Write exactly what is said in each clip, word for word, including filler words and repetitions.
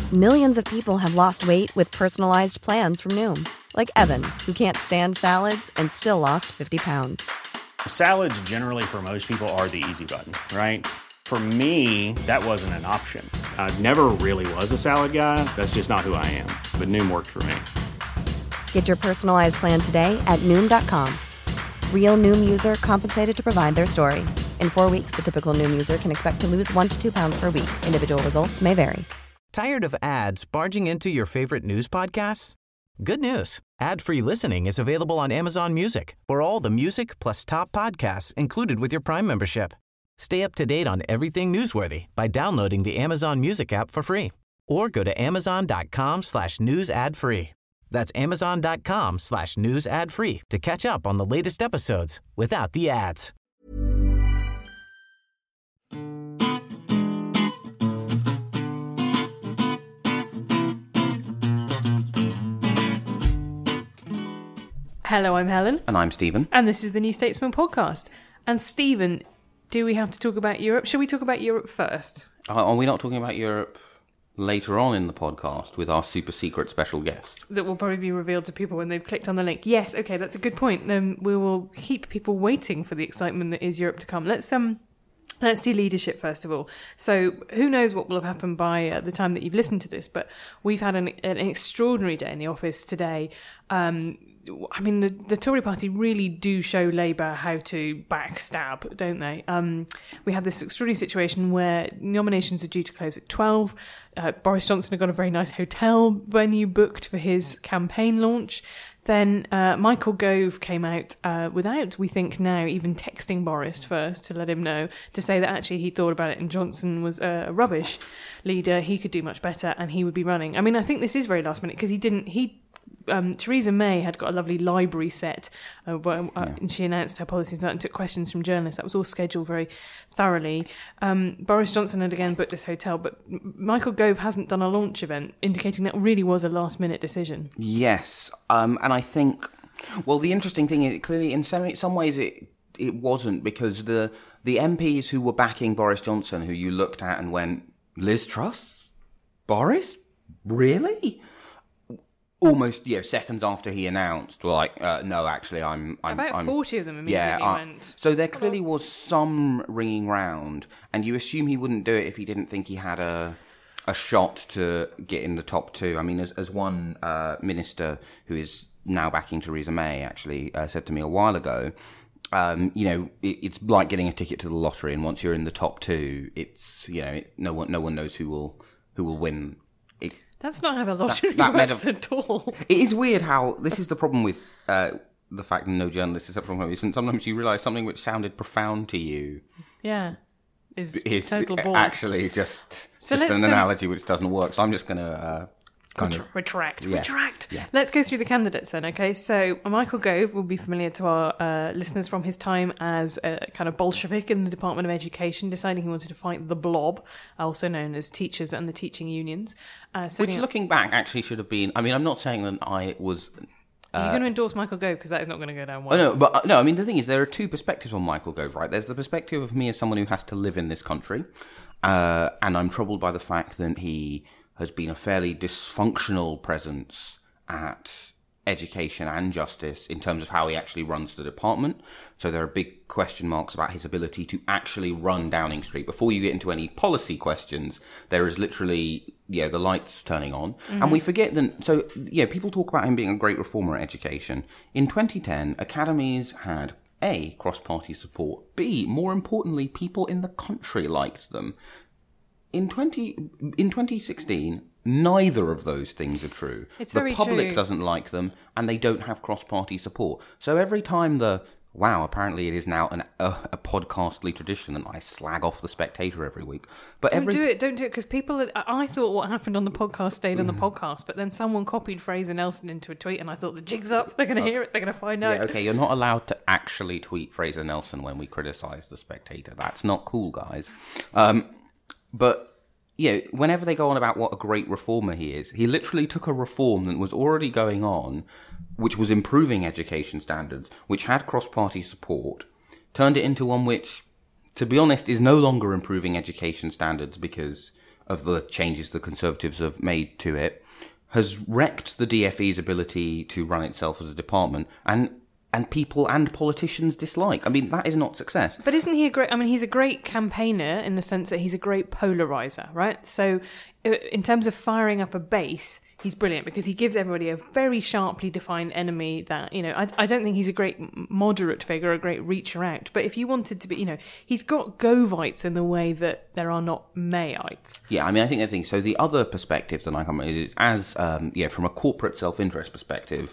Millions of people have lost weight with personalized plans from Noom. Like Evan, who can't stand salads and still lost fifty pounds. Salads generally for most people are the easy button, right? For me, that wasn't an option. I never really was a salad guy. That's just not who I am. But Noom worked for me. Get your personalized plan today at Noom dot com. Real Noom user compensated to provide their story. In four weeks, the typical Noom user can expect to lose one to two pounds per week. Individual results may vary. Tired of ads barging into your favorite news podcasts? Good news. Ad-free listening is available on Amazon Music for all the music plus top podcasts included with your Prime membership. Stay up to date on everything newsworthy by downloading the Amazon Music app for free or go to amazon.com slash news ad free. That's amazon.com slash news ad free to catch up on the latest episodes without the ads. Hello, I'm Helen. And I'm Stephen. And this is the New Statesman podcast. And Stephen, do we have to talk about Europe? Shall we talk about Europe first? Are we not talking about Europe later on in the podcast with our super secret special guest? That will probably be revealed to people when they've clicked on the link. Yes, okay, that's a good point. Um, we will keep people waiting for the excitement that is Europe to come. Let's um, let's do leadership first of all. So who knows what will have happened by uh, the time that you've listened to this, but we've had an, an extraordinary day in the office today. Um, I mean, the, the Tory party really do show Labour how to backstab, don't they? Um, we had this extraordinary situation where nominations are due to close at twelve. Uh, Boris Johnson had got a very nice hotel venue booked for his campaign launch. Then uh, Michael Gove came out uh, without, we think now, even texting Boris first to let him know, to say that actually he thought about it and Johnson was a rubbish leader, he could do much better and he would be running. I mean, I think this is very last minute because he didn't... he. Um, Theresa May had got a lovely library set uh, where, uh, yeah. and she announced her policies and took questions from journalists. That was all scheduled very thoroughly. Um, Boris Johnson had again booked this hotel, but Michael Gove hasn't done a launch event, indicating that really was a last-minute decision. Yes, um, and I think, well, the interesting thing is, clearly in some, some ways it it wasn't, because the, the M Ps who were backing Boris Johnson, who you looked at and went, Liz Truss? Boris? Really? Almost, you know, seconds after he announced, were like, uh, no, actually, I'm... I'm About I'm, forty of them immediately yeah, uh, went. So there clearly was some ringing round, and you assume he wouldn't do it if he didn't think he had a a shot to get in the top two. I mean, as, as one uh, minister who is now backing Theresa May actually uh, said to me a while ago, um, you know, it, it's like getting a ticket to the lottery, and once you're in the top two, it's, you know, it, no one no one knows who will who will win. It, That's not how the lottery that, that works meta- at all. It is weird how, this is the problem with uh, the fact that no journalist is up from home, isn't sometimes you realise something which sounded profound to you Yeah, is, is total balls. actually just, So just an let's, um, analogy which doesn't work. So I'm just going to uh, kind Ret- of... retract, Yeah. retract. Yeah. Let's go through the candidates then, okay? So Michael Gove will be familiar to our uh, listeners from his time as a kind of Bolshevik in the Department of Education, deciding he wanted to fight the blob, also known as teachers and the teaching unions. Uh, Which, up- looking back, actually should have been... I mean, I'm not saying that I was... Are you going to endorse Michael Gove? Because that is not going to go down well. Oh, no, but uh, no, I mean, the thing is, there are two perspectives on Michael Gove, right? There's the perspective of me as someone who has to live in this country, uh, and I'm troubled by the fact that he has been a fairly dysfunctional presence at education and justice in terms of how he actually runs the department. So there are big question marks about his ability to actually run Downing Street. Before you get into any policy questions, there is literally, you know, the lights turning on. Mm-hmm. And we forget that, so, yeah, people talk about him being a great reformer at education. In twenty ten, academies had A, cross-party support, B, more importantly, people in the country liked them. In twenty in twenty sixteen, neither of those things are true. It's the very public true. doesn't like them, and they don't have cross-party support. So every time the wow, apparently it is now an, a, a podcastly tradition, and I slag off the Spectator every week. But Don't every do it, don't do it, because people... I thought what happened on the podcast stayed on the podcast, but then someone copied Fraser Nelson into a tweet, and I thought the jig's up, they're going to hear it, they're going to find out. Yeah, okay, you're not allowed to actually tweet Fraser Nelson when we criticise the Spectator. That's not cool, guys. Um, but, you know, whenever they go on about what a great reformer he is, he literally took a reform that was already going on, which was improving education standards, which had cross-party support, turned it into one which, to be honest, is no longer improving education standards because of the changes the Conservatives have made to it, has wrecked the D F E's ability to run itself as a department, and and people and politicians dislike. I mean, that is not success. But isn't he a great... I mean, he's a great campaigner in the sense that he's a great polarizer, right? So in terms of firing up a base, he's brilliant because he gives everybody a very sharply defined enemy that, you know, I, I don't think he's a great moderate figure, a great reacher out. But if you wanted to be, you know, he's got Govites in the way that there are not Mayites. Yeah, I mean, I think that's the thing. So the other perspective that I come with is, as, um, yeah, from a corporate self-interest perspective,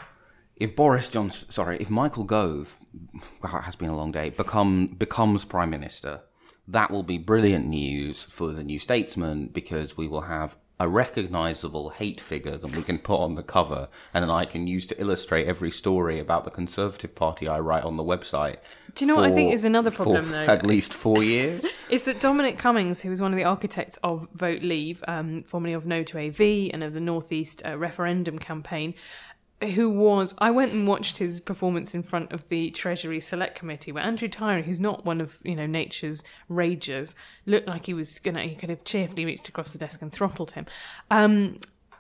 if Boris Johnson, sorry, if Michael Gove, well, it has been a long day, become becomes Prime Minister, that will be brilliant news for the New Statesman because we will have a recognisable hate figure that we can put on the cover and then I can use to illustrate every story about the Conservative Party I write on the website. Do you know for, what I think is another problem, for though? At least four years. Is that Dominic Cummings, who was one of the architects of Vote Leave, um, formerly of No to A V and of the North East uh, referendum campaign, who was, I went and watched his performance in front of the Treasury Select Committee, where Andrew Tyrie, who's not one of, you know, nature's ragers, looked like he was gonna, he could have cheerfully reached across the desk and throttled him. Um,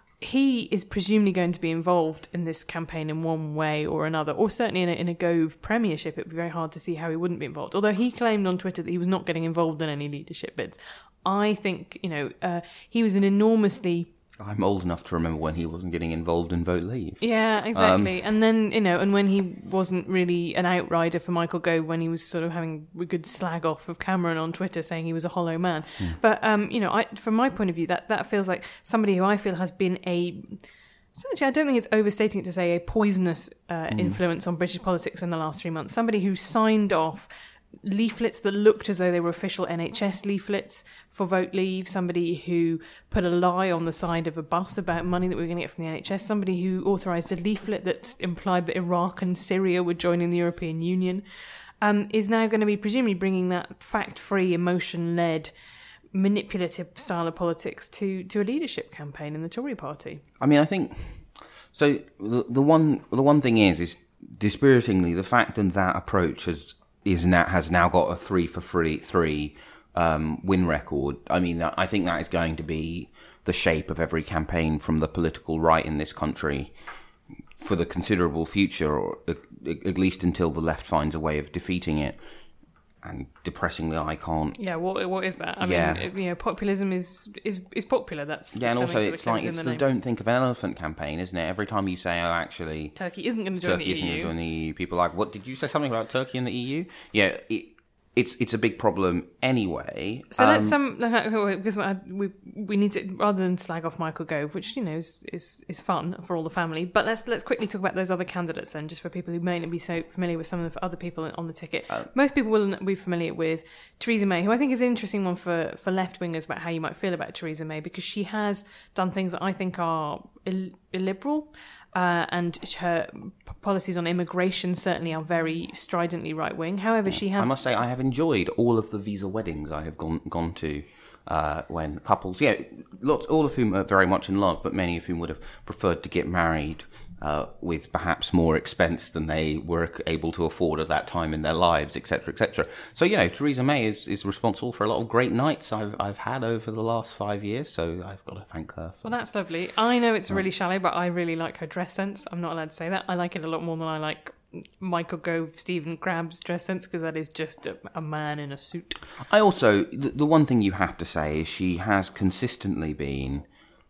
he is presumably going to be involved in this campaign in one way or another, or certainly in a, in a Gove premiership. It would be very hard to see how he wouldn't be involved. Although he claimed on Twitter that he was not getting involved in any leadership bids. I think, you know, uh, he was an enormously... I'm old enough to remember when he wasn't getting involved in Vote Leave. Yeah, exactly. Um, and then, you know, and when he wasn't really an outrider for Michael Gove, when he was sort of having a good slag off of Cameron on Twitter saying he was a hollow man. Mm. But, um, you know, I, from my point of view, that, that feels like somebody who I feel has been a... Actually, I don't think it's overstating it to say a poisonous uh, mm. influence on British politics in the last three months. Somebody who signed off leaflets that looked as though they were official N H S leaflets for Vote Leave, somebody who put a lie on the side of a bus about money that we were going to get from the N H S, somebody who authorised a leaflet that implied that Iraq and Syria were joining the European Union, um, is now going to be presumably bringing that fact-free, emotion-led, manipulative style of politics to, to a leadership campaign in the Tory party. I mean, I think... So the, the one the one thing is, is dispiritingly, the fact that that approach has... is now has now got a three for three three um, win record. I mean, I think that is going to be the shape of every campaign from the political right in this country for the considerable future, or at least until the left finds a way of defeating it. And depressingly, I can't. Yeah, what what is that? I yeah. mean, you know, populism is is, is popular. That's yeah, and also it's like it's the, the "Don't Think of an Elephant" campaign, isn't it? Every time you say, "Oh, actually, Turkey isn't going to join Turkey the isn't E U," going to join the E U, people are like, "What did you say? Something about Turkey and the E U?" Yeah, it, it's it's a big problem anyway. So um, let's um because we we need to, rather than slag off Michael Gove, which, you know, is, is is fun for all the family, but let's let's quickly talk about those other candidates then, just for people who may not be so familiar with some of the other people on the ticket. Uh, Most people will be familiar with Theresa May, who I think is an interesting one for for left wingers about how you might feel about Theresa May, because she has done things that I think are ill- illiberal. Uh, and her p- policies on immigration certainly are very stridently right-wing. However, yeah. she has... I must say, I have enjoyed all of the visa weddings I have gone gone to uh, when couples... Yeah, lots, all of whom are very much in love, but many of whom would have preferred to get married uh, with perhaps more expense than they were able to afford at that time in their lives, et cetera, et cetera. So, you know, Theresa May is, is responsible for a lot of great nights I've I've had over the last five years, so I've got to thank her for Well, that's lovely. I know it's really shallow, but I really like her dress sense. I'm not allowed to say that. I like it a lot more than I like Michael Gove, Stephen Crabb's dress sense, because that is just a, a man in a suit. I also, the, the one thing you have to say is she has consistently been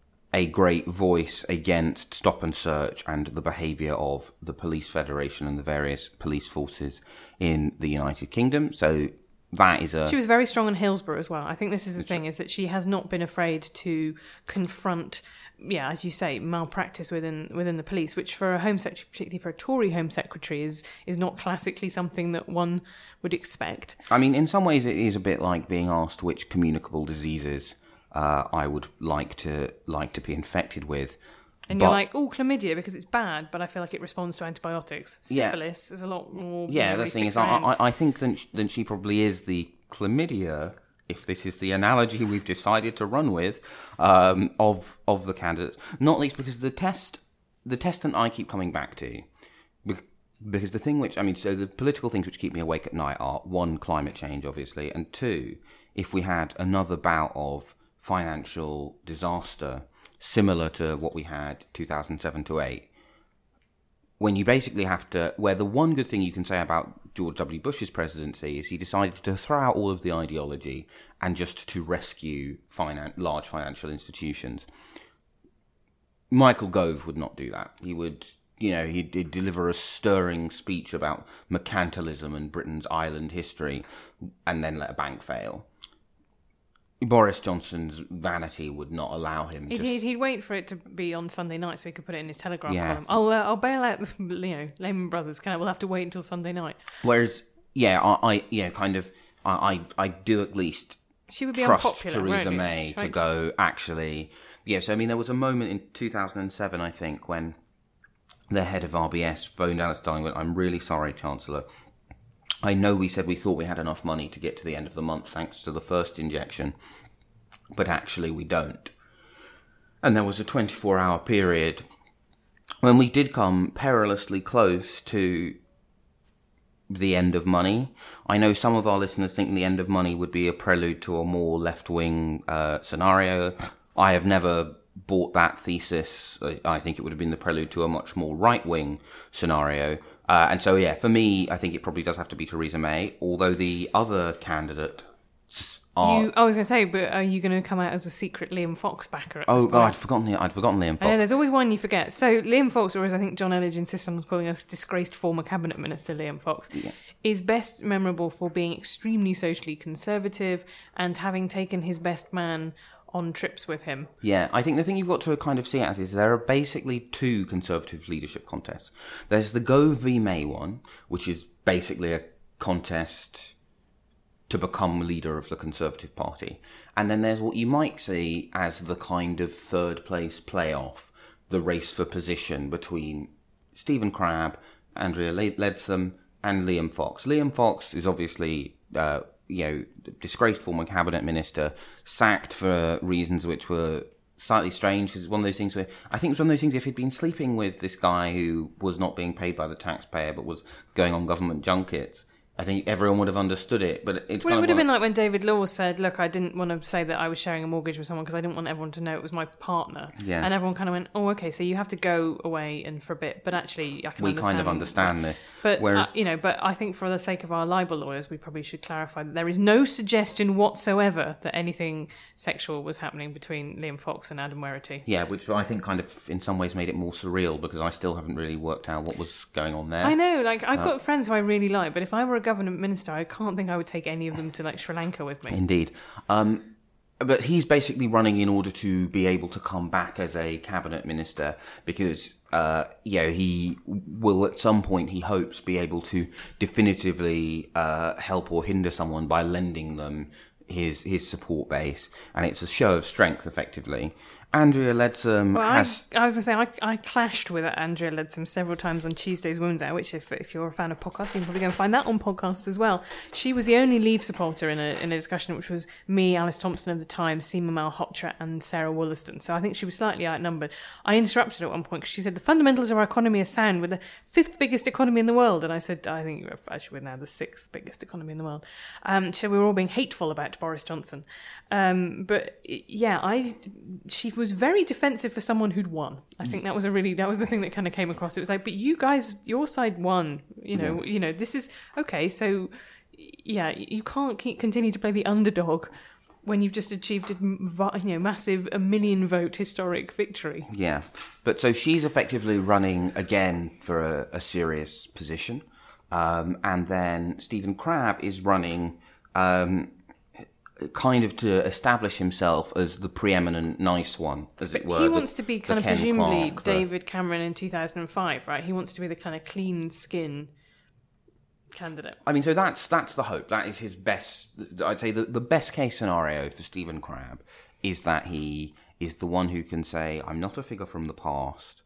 a great voice against stop and search and the behaviour of the Police Federation and the various police forces in the United Kingdom. So that is a... She was very strong in Hillsborough as well. I think this is the thing, is that she has not been afraid to confront, yeah, as you say, malpractice within within the police, which for a Home Secretary, particularly for a Tory Home Secretary, is, is not classically something that one would expect. I mean, in some ways it is a bit like being asked which communicable diseases Uh, I would like to like to be infected with. And but, you're like, oh, chlamydia, because it's bad, but I feel like it responds to antibiotics. Syphilis yeah. is a lot more... Yeah, the thing is, I, I, I think that, that she probably is the chlamydia, if this is the analogy we've decided to run with, um, of of the candidates. Not least because the test, the test that I keep coming back to, because the thing which, I mean, so the political things which keep me awake at night are, one, climate change, obviously, and two, if we had another bout of financial disaster, similar to what we had two thousand seven to eight, when you basically have to, where the one good thing you can say about George W. Bush's presidency is he decided to throw out all of the ideology and just to rescue finan- large financial institutions. Michael Gove would not do that. He would, you know, he'd, he'd deliver a stirring speech about mercantilism and Britain's island history and then let a bank fail. Boris Johnson's vanity would not allow him to... He'd, he'd wait for it to be on Sunday night so he could put it in his Telegraph Yeah. column. I'll, uh, I'll bail out, you know, Lehman Brothers. Can I? We'll have to wait until Sunday night. Whereas, yeah, I, I yeah, kind of, I, I, I do at least She would be trust unpopular, Theresa won't you? May to Right. go, actually... Yes, I mean, there was a moment in two thousand seven, I think, when the head of R B S phoned Alice Darling and went, I'm really sorry, Chancellor. I know we said we thought we had enough money to get to the end of the month thanks to the first injection, but actually we don't. And there was a twenty-four hour period when we did come perilously close to the end of money. I know some of our listeners think the end of money would be a prelude to a more left-wing uh, scenario. I have never bought that thesis. I think it would have been the prelude to a much more right-wing scenario. Uh, and so, yeah, for me, I think it probably does have to be Theresa May, although the other candidate are... You, I was going to say, but are you going to come out as a secret Liam Fox backer at Oh, this God, point? I'd forgotten, I'd forgotten Liam Fox. I know, there's always one you forget. So Liam Fox, or as I think John Elledge insists on calling us, disgraced former cabinet minister Liam Fox, Yeah. is best memorable for being extremely socially conservative and having taken his best man on trips with him. Yeah, I think the thing you've got to kind of see it as is there are basically two Conservative leadership contests. There's the Gove v May one, which is basically a contest to become leader of the Conservative Party. And then there's what you might see as the kind of third place playoff, the race for position between Stephen Crabb, Andrea Leadsom, and Liam Fox. Liam Fox is obviously... Uh, you know, disgraced former cabinet minister, sacked for reasons which were slightly strange, because it's one of those things where, I think it's one of those things, if he'd been sleeping with this guy who was not being paid by the taxpayer, but was going on government junkets, I think everyone would have understood it, but it's Well, kind it would of have been one- like when David Law said, look, I didn't want to say that I was sharing a mortgage with someone because I didn't want everyone to know it was my partner. Yeah. And everyone kind of went, oh, okay, so you have to go away and for a bit. But actually, I can we understand. kind of understand this. But, Whereas, uh, you know, but I think for the sake of our libel lawyers, we probably should clarify that there is no suggestion whatsoever that anything sexual was happening between Liam Fox and Adam Werrity. yeah, which I think kind of in some ways made it more surreal, because I still haven't really worked out what was going on there. I know, like, I've Uh, got friends who I really like, but if I were a government minister, I can't think I would take any of them to, like, Sri Lanka with me. Indeed. Um, but he's basically running in order to be able to come back as a cabinet minister, because, uh, you know, he will at some point, he hopes, be able to definitively uh, help or hinder someone by lending them his his support base. And it's a show of strength, effectively. Andrea Leadsom Well, has... I, I was going to say, I, I clashed with Andrea Leadsom several times on Tuesday's Women's Hour, which if if you're a fan of podcasts, you can probably go and find that on podcasts as well. She was the only Leave supporter in a in a discussion, which was me, Alice Thompson of the Times, Seema Malhotra and Sarah Wollaston. So I think she was slightly outnumbered. I interrupted her at one point because she said, the fundamentals of our economy are sound. We're the fifth biggest economy in the world. And I said, I think actually we're now the sixth biggest economy in the world. Um, so we were all being hateful about Boris Johnson. Um, but yeah, I she was very defensive for someone who'd won. I think that was a really that was the thing that kind of came across. It was like, but you guys, your side won. You know, yeah. you know, this is okay. So yeah, you can't keep continue to play the underdog when you've just achieved a you know massive a million vote historic victory. Yeah, but so she's effectively running again for a, a serious position, um, and then Stephen Crabb is running. Um, kind of to establish himself as the preeminent nice one, as it were. He the, wants to be kind of Ken presumably Clarke, the- David Cameron in two thousand five, right? He wants to be the kind of clean skin candidate. I mean, so that's that's the hope. That is his best. I'd say the, the best case scenario for Stephen Crabb is that he is the one who can say, I'm not a figure from the past.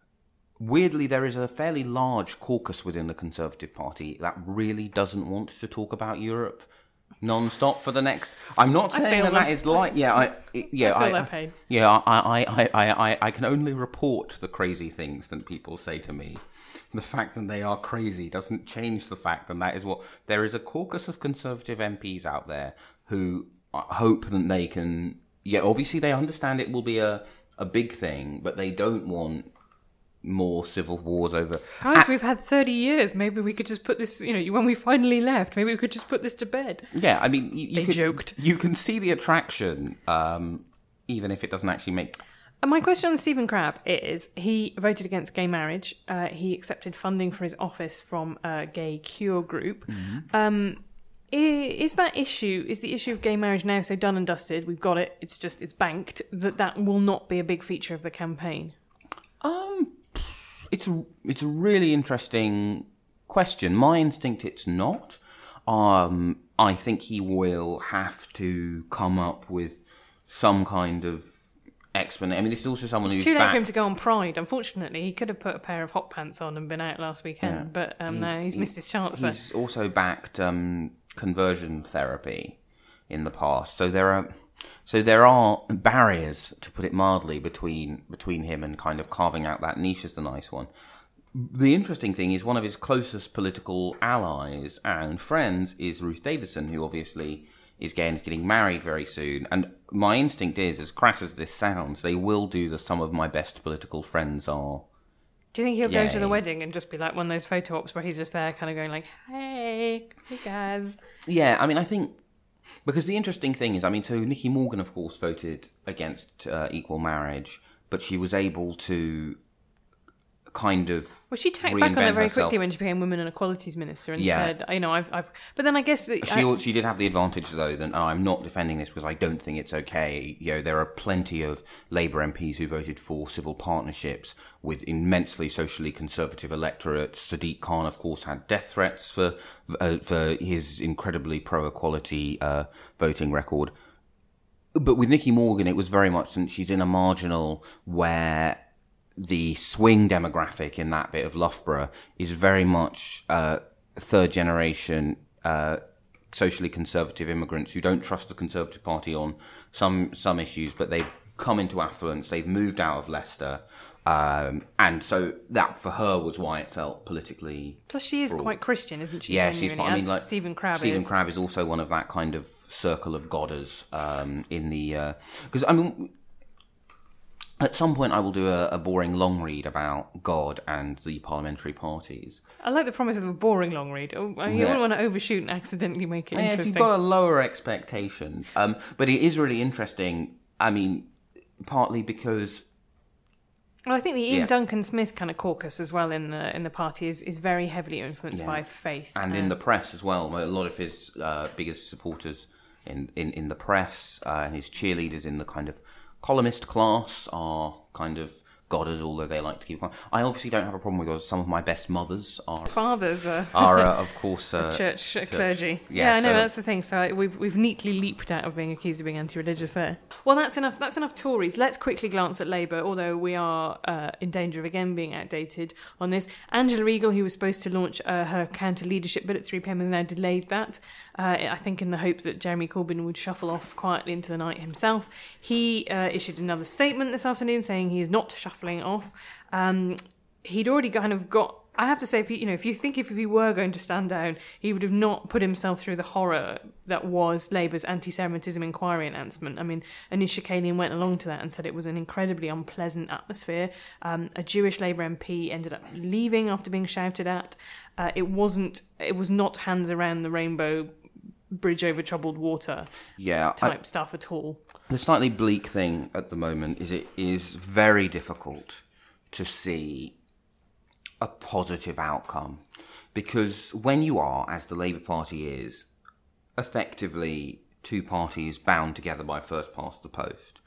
Weirdly, there is a fairly large caucus within the Conservative Party that really doesn't want to talk about Europe non-stop for the next. I'm not I saying feel that them. that is like. Yeah, I. Yeah, I feel I, their pain. Yeah, I, I, I, I, I can only report the crazy things that people say to me. The fact that they are crazy doesn't change the fact that that is what there is a caucus of Conservative M Ps out there who hope that they can yeah, obviously they understand it will be a, a big thing, but they don't want more civil wars over... Guys, we've had thirty years. Maybe we could just put this, you know, when we finally left, maybe we could just put this to bed. Yeah, I mean... You, you they could, joked. You can see the attraction, um, even if it doesn't actually make... And my question on Stephen Crabb is, he voted against gay marriage. Uh, he accepted funding for his office from a gay cure group. Mm-hmm. Um, is that issue, is the issue of gay marriage now so done and dusted, we've got it, it's just, it's banked, that that will not be a big feature of the campaign? Um... It's a, it's a really interesting question. My instinct, it's not. Um, I think he will have to come up with some kind of explanation. I mean, this is also someone it's who's too late backed... for him to go on Pride. Unfortunately, he could have put a pair of hot pants on and been out last weekend, Yeah. but um, he's, no, he's missed his chance there. He's also backed um, conversion therapy in the past. So there are... So there are barriers, to put it mildly, between between him and kind of carving out that niche as the nice one. The interesting thing is one of his closest political allies and friends is Ruth Davidson, who obviously is gay and is getting married very soon. And my instinct is, as crass as this sounds, they will do the some of my best political friends are. Do you think he'll Yay. go to the wedding and just be like one of those photo ops where he's just there kind of going like, hey, hey guys. Yeah, I mean, I think... Because the interesting thing is, I mean, so Nicky Morgan, of course, voted against uh, equal marriage, but she was able to kind of Well, she tacked back on that very herself. quickly when she became Women and Equalities Minister and Yeah. said, you know, I've, I've... But then I guess... That She I, she did have the advantage, though, that oh, I'm not defending this because I don't think it's okay. You know, there are plenty of Labour M Ps who voted for civil partnerships with immensely socially conservative electorates. Sadiq Khan, of course, had death threats for uh, for his incredibly pro-equality uh, voting record. But with Nicky Morgan, it was very much, and she's in a marginal where the swing demographic in that bit of Loughborough is very much uh, third generation uh, socially conservative immigrants who don't trust the Conservative Party on some some issues, but they've come into affluence, they've moved out of Leicester, um, and so that for her was why it felt politically. Plus, she is broad. quite Christian, isn't she? Yeah, she's. genuinely, I mean, as like Stephen Crabb Stephen is. Crabb is also one of that kind of circle of godders um, in the because uh, I mean. At some point, I will do a, a boring long read about God and the parliamentary parties. I like the promise of a boring long read. Oh, you Yeah. don't want to overshoot and accidentally make it Yeah, if interesting. you've got a lower expectations. Um, but it is really interesting, I mean, partly because... Well, I think the Ian Yeah. Duncan Smith kind of caucus as well in the in the party is, is very heavily influenced Yeah. by faith. And in the press as well. A lot of his uh, biggest supporters in, in, in the press uh, and his cheerleaders in the kind of columnist class are kind of godders, although they like to keep on. I obviously don't have a problem with those. Some of my best mothers are... fathers are, are uh, of course... Uh, church, church clergy. Yeah, Yeah, I know, so- that's the thing. So we've we've neatly leaped out of being accused of being anti-religious there. Well, that's enough That's enough Tories. Let's quickly glance at Labour, although we are uh, in danger of again being outdated on this. Angela Eagle, who was supposed to launch uh, her counter-leadership bid at three p.m, has now delayed that, uh, I think in the hope that Jeremy Corbyn would shuffle off quietly into the night himself. He uh, issued another statement this afternoon saying he is not shuffling off. Um, he'd already kind of got... I have to say, if you, you know, if you think if he were going to stand down, he would have not put himself through the horror that was Labour's anti-Semitism inquiry announcement. I mean, Anisha Kalian went along to that and said it was an incredibly unpleasant atmosphere. Um, a Jewish Labour M P ended up leaving after being shouted at. Uh, it wasn't. It was not hands around the rainbow, bridge over troubled water yeah, type I, stuff at all. the slightly bleak thing at the moment is it is very difficult to see a positive outcome, because when you are, as the Labour Party is, effectively two parties bound together by first past the post,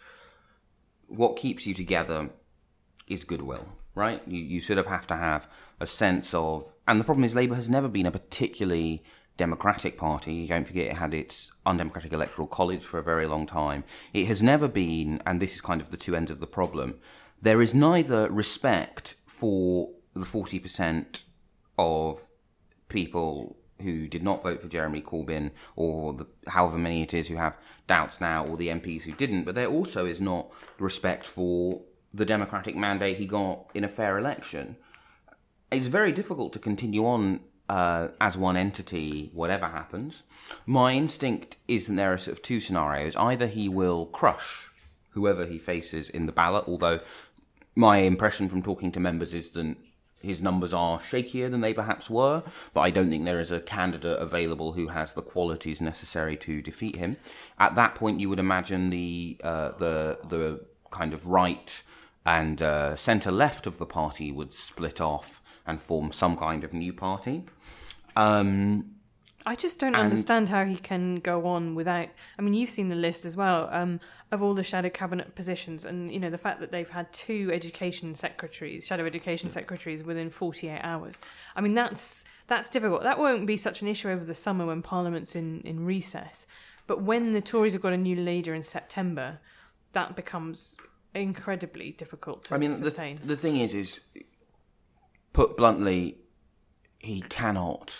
what keeps you together is goodwill, right? You you sort of have to have a sense of... And the problem is Labour has never been a particularly democratic party. Don't forget it had its undemocratic electoral college for a very long time. It has never been, and this is kind of the two ends of the problem, there is neither respect for the forty percent of people who did not vote for Jeremy Corbyn, or the, however many it is who have doubts now, or the M Ps who didn't, but there also is not respect for the democratic mandate he got in a fair election. It's very difficult to continue on uh, as one entity, whatever happens. My instinct is that there are sort of two scenarios. Either he will crush whoever he faces in the ballot, although my impression from talking to members is that his numbers are shakier than they perhaps were, but I don't think there is a candidate available who has the qualities necessary to defeat him. At that point, you would imagine the uh, the the kind of right and uh, centre-left of the party would split off and form some kind of new party. Um, I just don't and, understand how he can go on without... I mean, you've seen the list as well, um, of all the shadow cabinet positions, and, you know, the fact that they've had two education secretaries, shadow education secretaries, within forty-eight hours. I mean, that's that's difficult. That won't be such an issue over the summer when Parliament's in, in recess. But when the Tories have got a new leader in September, that becomes incredibly difficult to I mean, sustain. The, the thing is, is, put bluntly, he cannot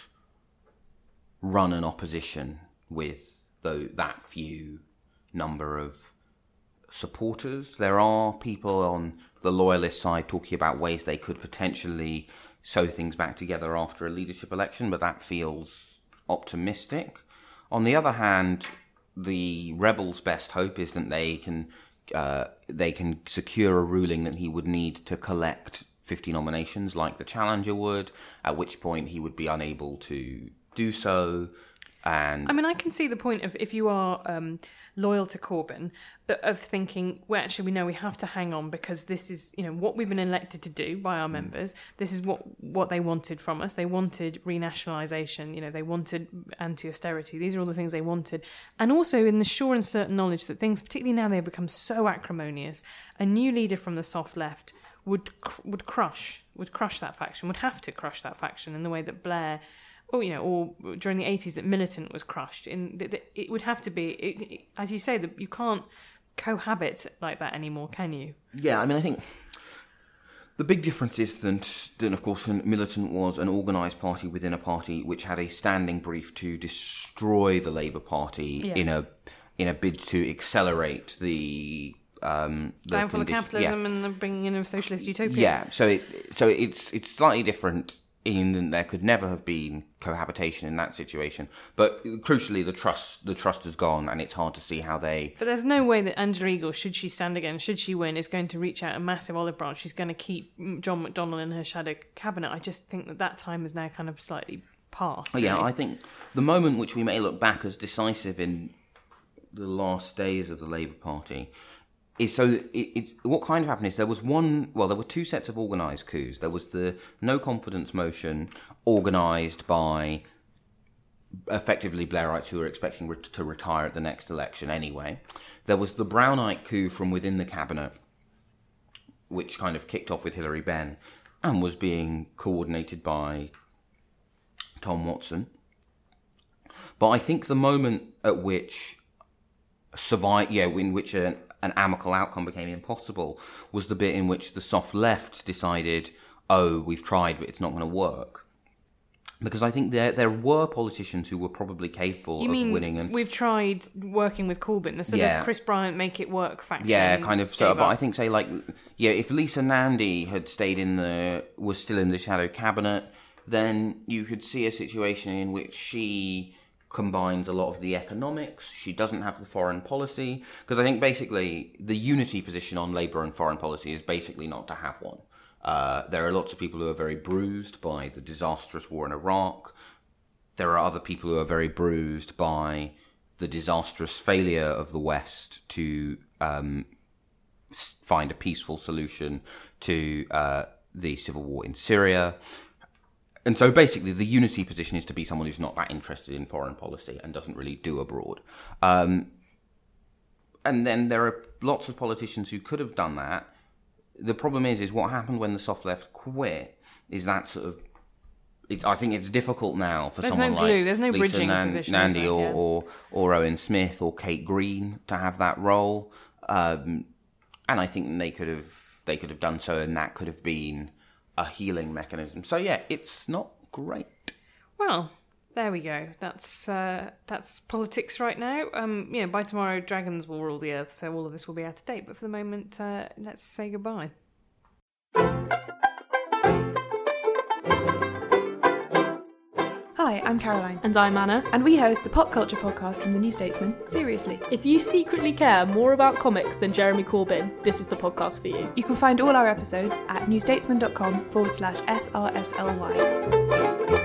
run an opposition with though that few number of supporters. There are people on the loyalist side talking about ways they could potentially sew things back together after a leadership election, but that feels optimistic. On the other hand, the rebels' best hope is that they can uh, they can secure a ruling that he would need to collect fifty nominations like the challenger would, at which point he would be unable to do so. And I mean, I can see the point of, if you are um, loyal to Corbyn, of thinking, well, actually, we know we have to hang on because this is, you know, what we've been elected to do by our members. This is what what they wanted from us. They wanted renationalisation. You know, they wanted anti-austerity. These are all the things they wanted. And also in the sure and certain knowledge that things, particularly now they've become so acrimonious, a new leader from the soft left would cr- would crush would crush that faction, would have to crush that faction in the way that Blair, or you know, or during the eighties that Militant was crushed. In the, the, it would have to be, it, it, as you say, that you can't cohabit like that anymore, can you? Yeah, I mean, I think the big difference is that, that of course, Militant was an organised party within a party which had a standing brief to destroy the Labour Party Yeah. in a in a bid to accelerate the um, the Downfall of condi- capitalism yeah. and the bringing in of socialist utopia. Yeah, so it so it's it's slightly different in that there could never have been cohabitation in that situation. But crucially, the trust the trust has gone, and it's hard to see how they. But there's no way that Angela Eagles, should she stand again, should she win, is going to reach out a massive olive branch. She's going to keep John McDonnell in her shadow cabinet. I just think that that time is now kind of slightly past. Oh, yeah, really. I think the moment which we may look back as decisive in the last days of the Labour Party is so it, it's what kind of happened is there was one well there were two sets of organised coups. There was the no confidence motion organised by effectively Blairites who were expecting re- to retire at the next election anyway. There was the Brownite coup from within the cabinet, which kind of kicked off with Hilary Benn and was being coordinated by Tom Watson. But I think the moment at which survive yeah in which an an amicable outcome became impossible was the bit in which the soft left decided, oh, we've tried, but it's not going to work. Because I think there there were politicians who were probably capable You of mean winning. And we've tried working with Corbyn, the sort Yeah. of Chris Bryant make it work faction. yeah, kind of. So, gave but up. I think, say, like, yeah, if Lisa Nandy had stayed in the was still in the shadow cabinet, then you could see a situation in which she combines a lot of the economics. She doesn't have the foreign policy, because I think basically the unity position on Labour and foreign policy is basically not to have one. Uh, there are lots of people who are very bruised by the disastrous war in Iraq. There are other people who are very bruised by the disastrous failure of the West to um, find a peaceful solution to uh, the civil war in Syria. And so basically the unity position is to be someone who's not that interested in foreign policy and doesn't really do abroad. Um, and then there are lots of politicians who could have done that. The problem is, is what happened when the soft left quit is that sort of, it, I think it's difficult now for There's someone no glue, like there's no Lisa bridging Nan- position, Nandy is there? or, Yeah. or, or Owen Smith or Kate Green to have that role. Um, and I think they could have, they could have done so, and that could have been a healing mechanism. So yeah, it's not great. Well, there we go. That's uh, that's politics right now. Um, you know, by tomorrow, dragons will rule the earth, so all of this will be out of date. But for the moment, uh, let's say goodbye. Hi, I'm Caroline. And I'm Anna. And we host the pop culture podcast from The New Statesman, Seriously. If you secretly care more about comics than Jeremy Corbyn, this is the podcast for you. You can find all our episodes at newstatesman.com forward slash SRSLY.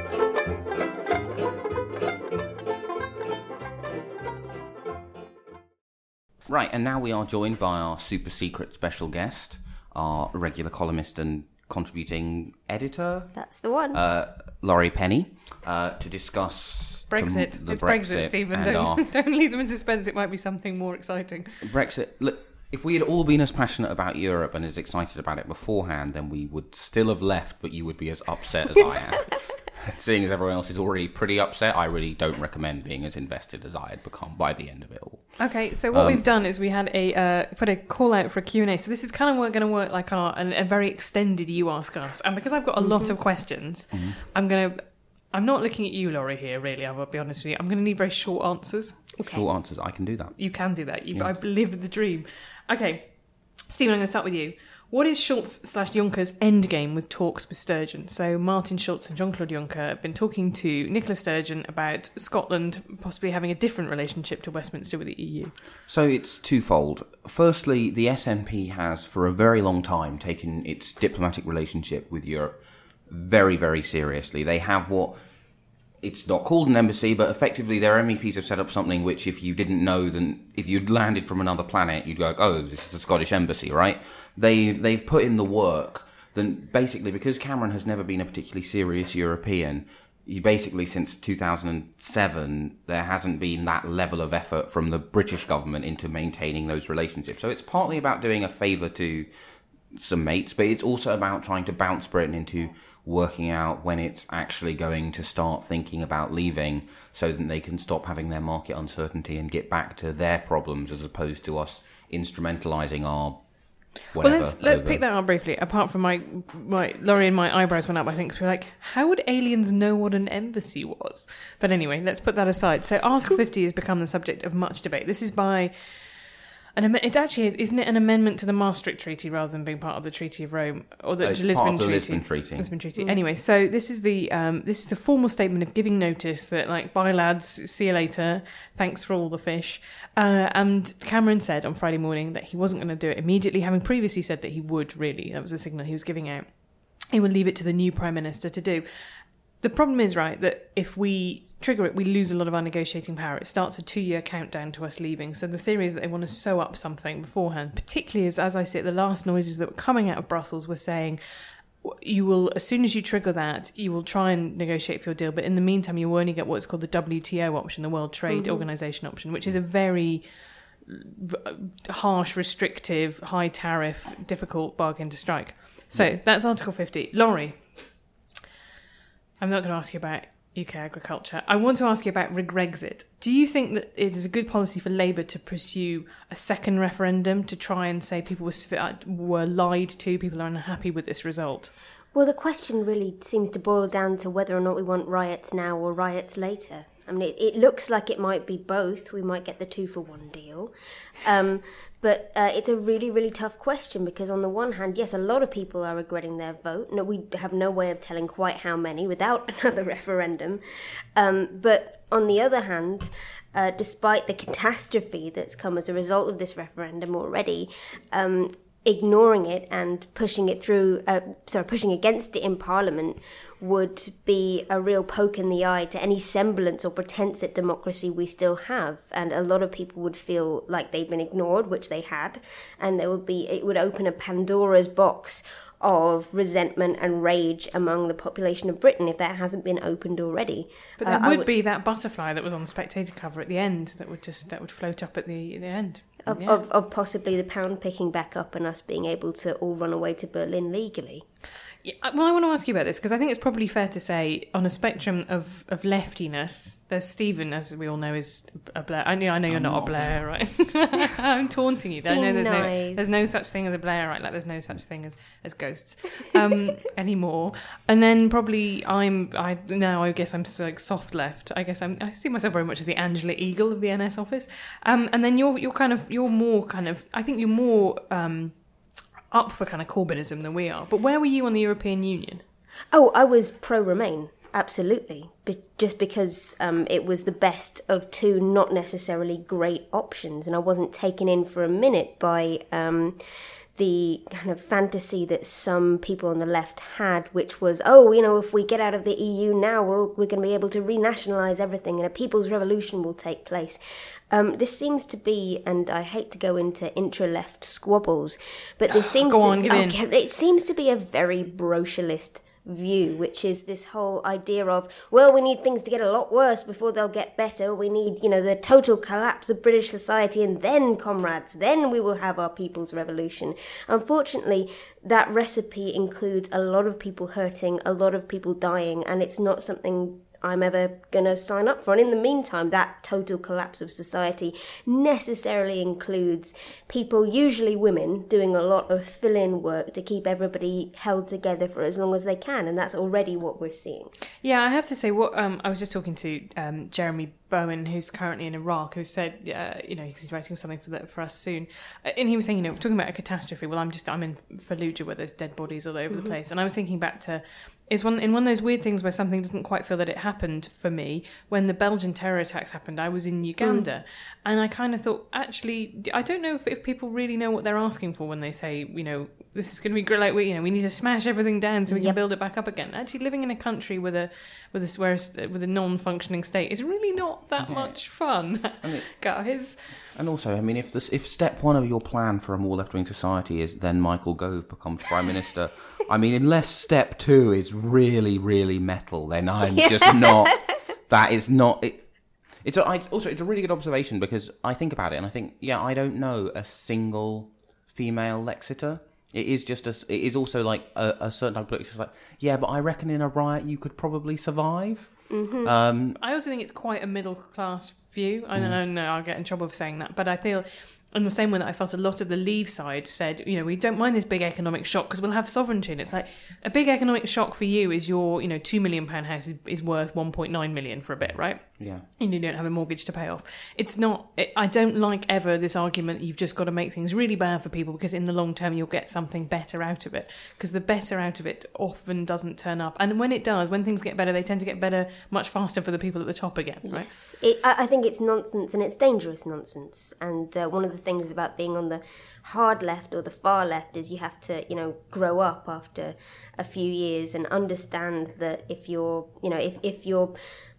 Right, and now we are joined by our super secret special guest, our regular columnist and contributing editor. That's the one. Uh, Laurie Penny, uh, to discuss Brexit. The, the it's Brexit, Brexit, Stephen. and Don't, our- don't leave them in suspense. It might be something more exciting. Brexit. Look, if we had all been as passionate about Europe and as excited about it beforehand, then we would still have left, but you would be as upset as I am. Seeing as everyone else is already pretty upset, I really don't recommend being as invested as I had become by the end of it all. Okay, so what Um, we've done is we had a uh, put a call out for a Q and A. So this is kind of going to work like our a, a very extended You Ask Us. And because I've got a lot Mm-hmm. of questions, I'm going to... I'm not looking at you, Laurie, here, really. I will be honest with you. I'm going to need very short answers. Short answers, I can do that. You can do that. You, Yeah. I lived the dream. Okay, Stephen, I'm going to start with you. What is Schultz slash Juncker's endgame with talks with Sturgeon? So Martin Schulz and Jean-Claude Juncker have been talking to Nicola Sturgeon about Scotland possibly having a different relationship to Westminster with the E U. So it's twofold. Firstly, the S N P has, for a very long time, taken its diplomatic relationship with Europe very, very seriously. They have what... It's not called an embassy, but effectively their M E Ps have set up something which, if you didn't know, then if you'd landed from another planet, you'd go, oh, this is the Scottish embassy, right? They've, they've put in the work. Then basically, because Cameron has never been a particularly serious European, you basically, since two thousand seven, there hasn't been that level of effort from the British government into maintaining those relationships. So it's partly about doing a favour to some mates, but it's also about trying to bounce Britain into working out when it's actually going to start thinking about leaving, so that they can stop having their market uncertainty and get back to their problems, as opposed to us instrumentalising our whatever. Well, let's let's over- pick that up briefly. Apart from my my Laurie and my eyebrows went up, I think, because we were like, how would aliens know what an embassy was? But anyway, let's put that aside. So Article fifty has become the subject of much debate. This is by an am- it's actually, isn't it an amendment to the Maastricht Treaty rather than being part of the Treaty of Rome or the Uh, it's Lisbon part of the Treaty? Lisbon Treaty. Lisbon Treaty. Anyway, so this is the um, this is the formal statement of giving notice that, like, bye lads, see you later, thanks for all the fish. Uh, and Cameron said on Friday morning that he wasn't going to do it immediately, having previously said that he would. Really, that was a signal he was giving out. He would leave it to the new Prime Minister to do. The problem is, right, that if we trigger it, we lose a lot of our negotiating power. It starts a two-year countdown to us leaving. So the theory is that they want to sew up something beforehand, particularly as, as I see it, the last noises that were coming out of Brussels were saying, you will, as soon as you trigger that, you will try and negotiate for your deal. But in the meantime, you will only get what's called the W T O option, the World Trade Mm-hmm. Organization option, which is a very harsh, restrictive, high tariff, difficult bargain to strike. So that's Article fifty. Laurie, I'm not going to ask you about U K agriculture. I want to ask you about Regrexit. Do you think that it is a good policy for Labour to pursue a second referendum to try and say people were, sv- were lied to, people are unhappy with this result? Well, the question really seems to boil down to whether or not we want riots now or riots later. I mean, it, it looks like it might be both. We might get the two-for-one deal. Um, but uh, it's a really, really tough question because on the one hand, yes, a lot of people are regretting their vote. No, we have no way of telling quite how many without another referendum. Um, but on the other hand, uh, despite the catastrophe that's come as a result of this referendum already, um, ignoring it and pushing it through, uh, sorry, pushing against it in Parliament would be a real poke in the eye to any semblance or pretense at democracy we still have. And a lot of people would feel like they've been ignored, which they had, and there would be, it would open a Pandora's box of resentment and rage among the population of Britain if that hasn't been opened already. But there Uh, I would, be that butterfly that was on the Spectator cover at the end that would just that would float up at the, the end. Of, Yeah. of, of possibly the pound picking back up and us being able to all run away to Berlin legally. Yeah, well, I want to ask you about this because I think it's probably fair to say on a spectrum of, of leftiness, there's Stephen, as we all know, is a Blair. I know, I know you're not, a Blair, right? I'm taunting you. I know there's no Nice. there's no such thing as a Blair, right? Like there's no such thing as, as ghosts um, anymore. And then probably I'm I now I guess I'm so, like soft left. I guess I'm I see myself very much as the Angela Eagle of the N S office. Um, and then you're you're kind of you're more kind of I think you're more. Um, up for kind of Corbynism than we are. But where were you on the European Union? Oh, I was pro-Remain. absolutely. Be- just because um, it was the best of two not necessarily great options, and I wasn't taken in for a minute by um, the kind of fantasy that some people on the left had, which was, oh, you know, if we get out of the E U now, we're, we're going to be able to renationalise everything and a people's revolution will take place. Um, this seems to be, and I hate to go into intra-left squabbles, but this seems Go to, on, give in. okay, it seems to be a very brocialist view, which is this whole idea of, well, we need things to get a lot worse before they'll get better. We need, you know, the total collapse of British society, and then, comrades, then we will have our people's revolution. Unfortunately, that recipe includes a lot of people hurting, a lot of people dying, and it's not something I'm ever going to sign up for. And in the meantime, that total collapse of society necessarily includes people, usually women, doing a lot of fill-in work to keep everybody held together for as long as they can. And that's already what we're seeing. Yeah, I have to say, what um, I was just talking to um, Jeremy Bowen, who's currently in Iraq, who said, uh, you know, because he's writing something for the, for us soon, uh, and he was saying, you know, talking about a catastrophe. Well, I'm just I'm in Fallujah where there's dead bodies all over mm-hmm. the place, and I was thinking back to it's one in one of those weird things where something doesn't quite feel that it happened for me. When the Belgian terror attacks happened, I was in Uganda, mm. and I kind of thought, actually, I don't know if, if people really know what they're asking for when they say, you know, this is going to be great. Like we, you know, we need to smash everything down so we yep. can build it back up again. Actually, living in a country with a with a where a, with a non-functioning state is really not that yeah. much fun, I mean, guys. And also, I mean, if this, if step one of your plan for a more left-wing society is then Michael Gove becomes Prime Minister, I mean, unless step two is really, really metal, then I'm yeah. just not. That is not. It, it's a, I, also it's a really good observation because I think about it and I think, yeah, I don't know a single female Lexiter. It is just a, it is also like a, a certain type of book. It's just like, yeah, but I reckon in a riot you could probably survive. Mm-hmm. Um, I also think it's quite a middle class view. I don't mm. know, I'll get in trouble for saying that, but I feel in the same way that I felt a lot of the Leave side said, you know, we don't mind this big economic shock because we'll have sovereignty. And it's like a big economic shock for you is your, you know, two million pound house is, is worth one point nine million for a bit, right? Yeah. And you don't have a mortgage to pay off. It's not, it, I don't like ever this argument you've just got to make things really bad for people because in the long term you'll get something better out of it. Because the better out of it often doesn't turn up. And when it does, when things get better, they tend to get better much faster for the people at the top again, right? Yes. It, I, I think it's nonsense and it's dangerous nonsense. And uh, one of the things about being on the hard left or the far left is you have to, you know, grow up after a few years and understand that if you're, you know, if, if your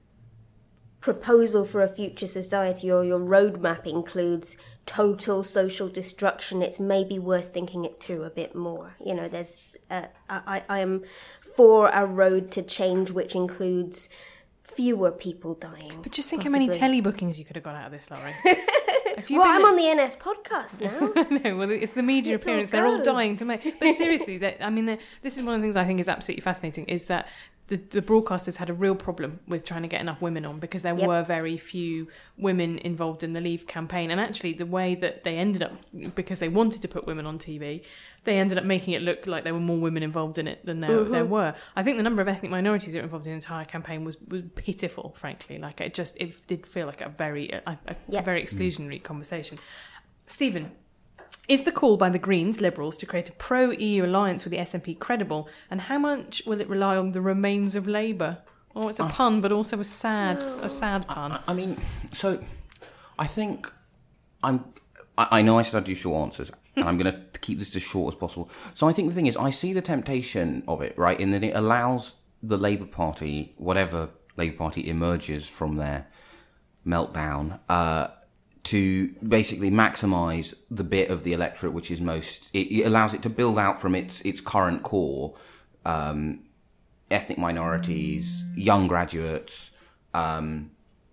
proposal for a future society or your roadmap includes total social destruction, it's maybe worth thinking it through a bit more. You know, there's, uh, I, I am for a road to change which includes fewer people dying. But just think possibly. How many telly bookings you could have got out of this, Laurie. Well, I'm on the N S podcast now. No, well, it's the media it's appearance. All They're all dying to make. But seriously, that, I mean, this is one of the things I think is absolutely fascinating, is that the, the broadcasters had a real problem with trying to get enough women on because there yep. were very few women involved in the Leave campaign. And actually, the way that they ended up, because they wanted to put women on T V, they ended up making it look like there were more women involved in it than there, mm-hmm. there were. I think the number of ethnic minorities that were involved in the entire campaign was, was pitiful, frankly. Like, it just, it did feel like a very, a, a yep. very exclusionary mm. conversation. Stephen, is the call by the Greens, Liberals, to create a pro-E U alliance with the S N P credible, and how much will it rely on the remains of Labour? Oh, it's a uh, pun, but also a sad, a sad pun. I, I mean, so I think I'm. I, I know I said I'd do short answers, and I'm going to keep this as short as possible. So I think the thing is, I see the temptation of it, right, in that it allows the Labour Party, whatever Labour Party emerges from their meltdown, uh, to basically maximise the bit of the electorate which is most... It, it allows it to build out from its its current core, um, ethnic minorities, young graduates, um,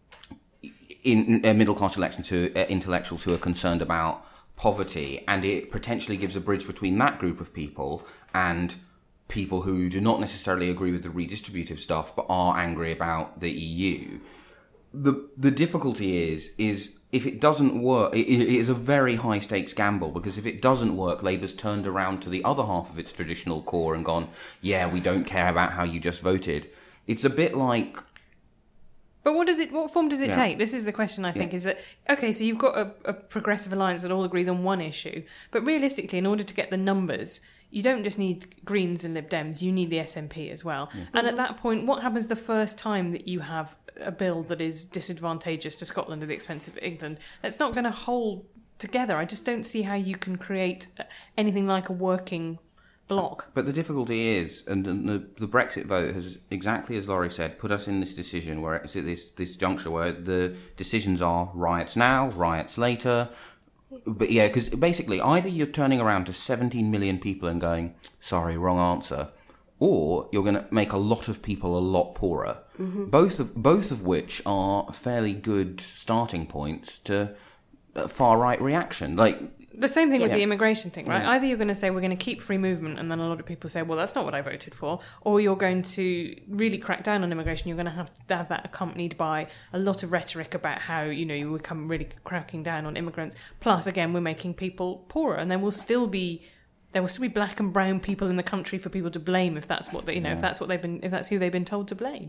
in, in middle-class elections who, uh, intellectuals who are concerned about poverty, and it potentially gives a bridge between that group of people and people who do not necessarily agree with the redistributive stuff but are angry about the E U. The the difficulty is is if it doesn't work, it, it is a very high stakes gamble, because if it doesn't work, Labour's turned around to the other half of its traditional core and gone, yeah, we don't care about how you just voted. It's a bit like... But what does it? What form does it Yeah. take? This is the question, I think, Yeah. is that, okay, so you've got a, a progressive alliance that all agrees on one issue, but realistically, in order to get the numbers, you don't just need Greens and Lib Dems, you need the S N P as well. Yeah. And at that point, what happens the first time that you have a bill that is disadvantageous to Scotland at the expense of England? That's not going to hold together. I just don't see how you can create anything like a working bloc. But the difficulty is, and the, the Brexit vote has, exactly as Laurie said, put us in this decision where it's at this, this juncture where the decisions are riots now, riots later. But yeah, because basically either you're turning around to seventeen million people and going, sorry, wrong answer, or you're going to make a lot of people a lot poorer. Mm-hmm. Both of both of which are fairly good starting points to a far-right reaction. Like the same thing yeah. with the immigration thing, right? Yeah. Either you're going to say we're going to keep free movement, and then a lot of people say, well, that's not what I voted for, or you're going to really crack down on immigration. You're going to have to have that accompanied by a lot of rhetoric about how, you know, you become really cracking down on immigrants. Plus, again, we're making people poorer, and there will still be there will still be black and brown people in the country for people to blame if that's what they, you know, yeah. if that's what they've been, if that's who they've been told to blame.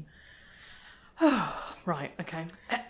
Oh, right, okay.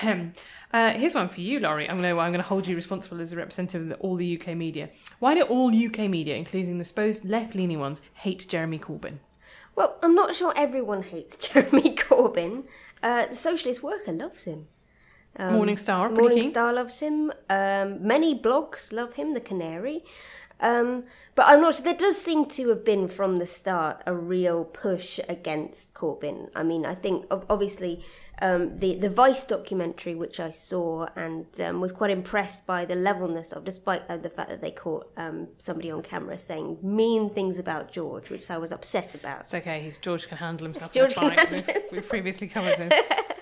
uh, here's one for you, Laurie. I'm going to I'm going to hold you responsible as a representative of all the U K media. Why do all U K media, including the supposed left-leaning ones, hate Jeremy Corbyn? Well, I'm not sure everyone hates Jeremy Corbyn. Uh, the Socialist Worker loves him. Um, Morning Star, pretty Morning keen. Star loves him. Um, many blogs love him. The Canary. Um, but I'm not. There does seem to have been from the start a real push against Corbyn. I mean, I think obviously um, the the Vice documentary, which I saw and um, was quite impressed by the levelness of, despite uh, the fact that they caught um, somebody on camera saying mean things about George, which I was upset about. It's okay. He's George can handle himself. George can handle we've, himself. we've previously covered this.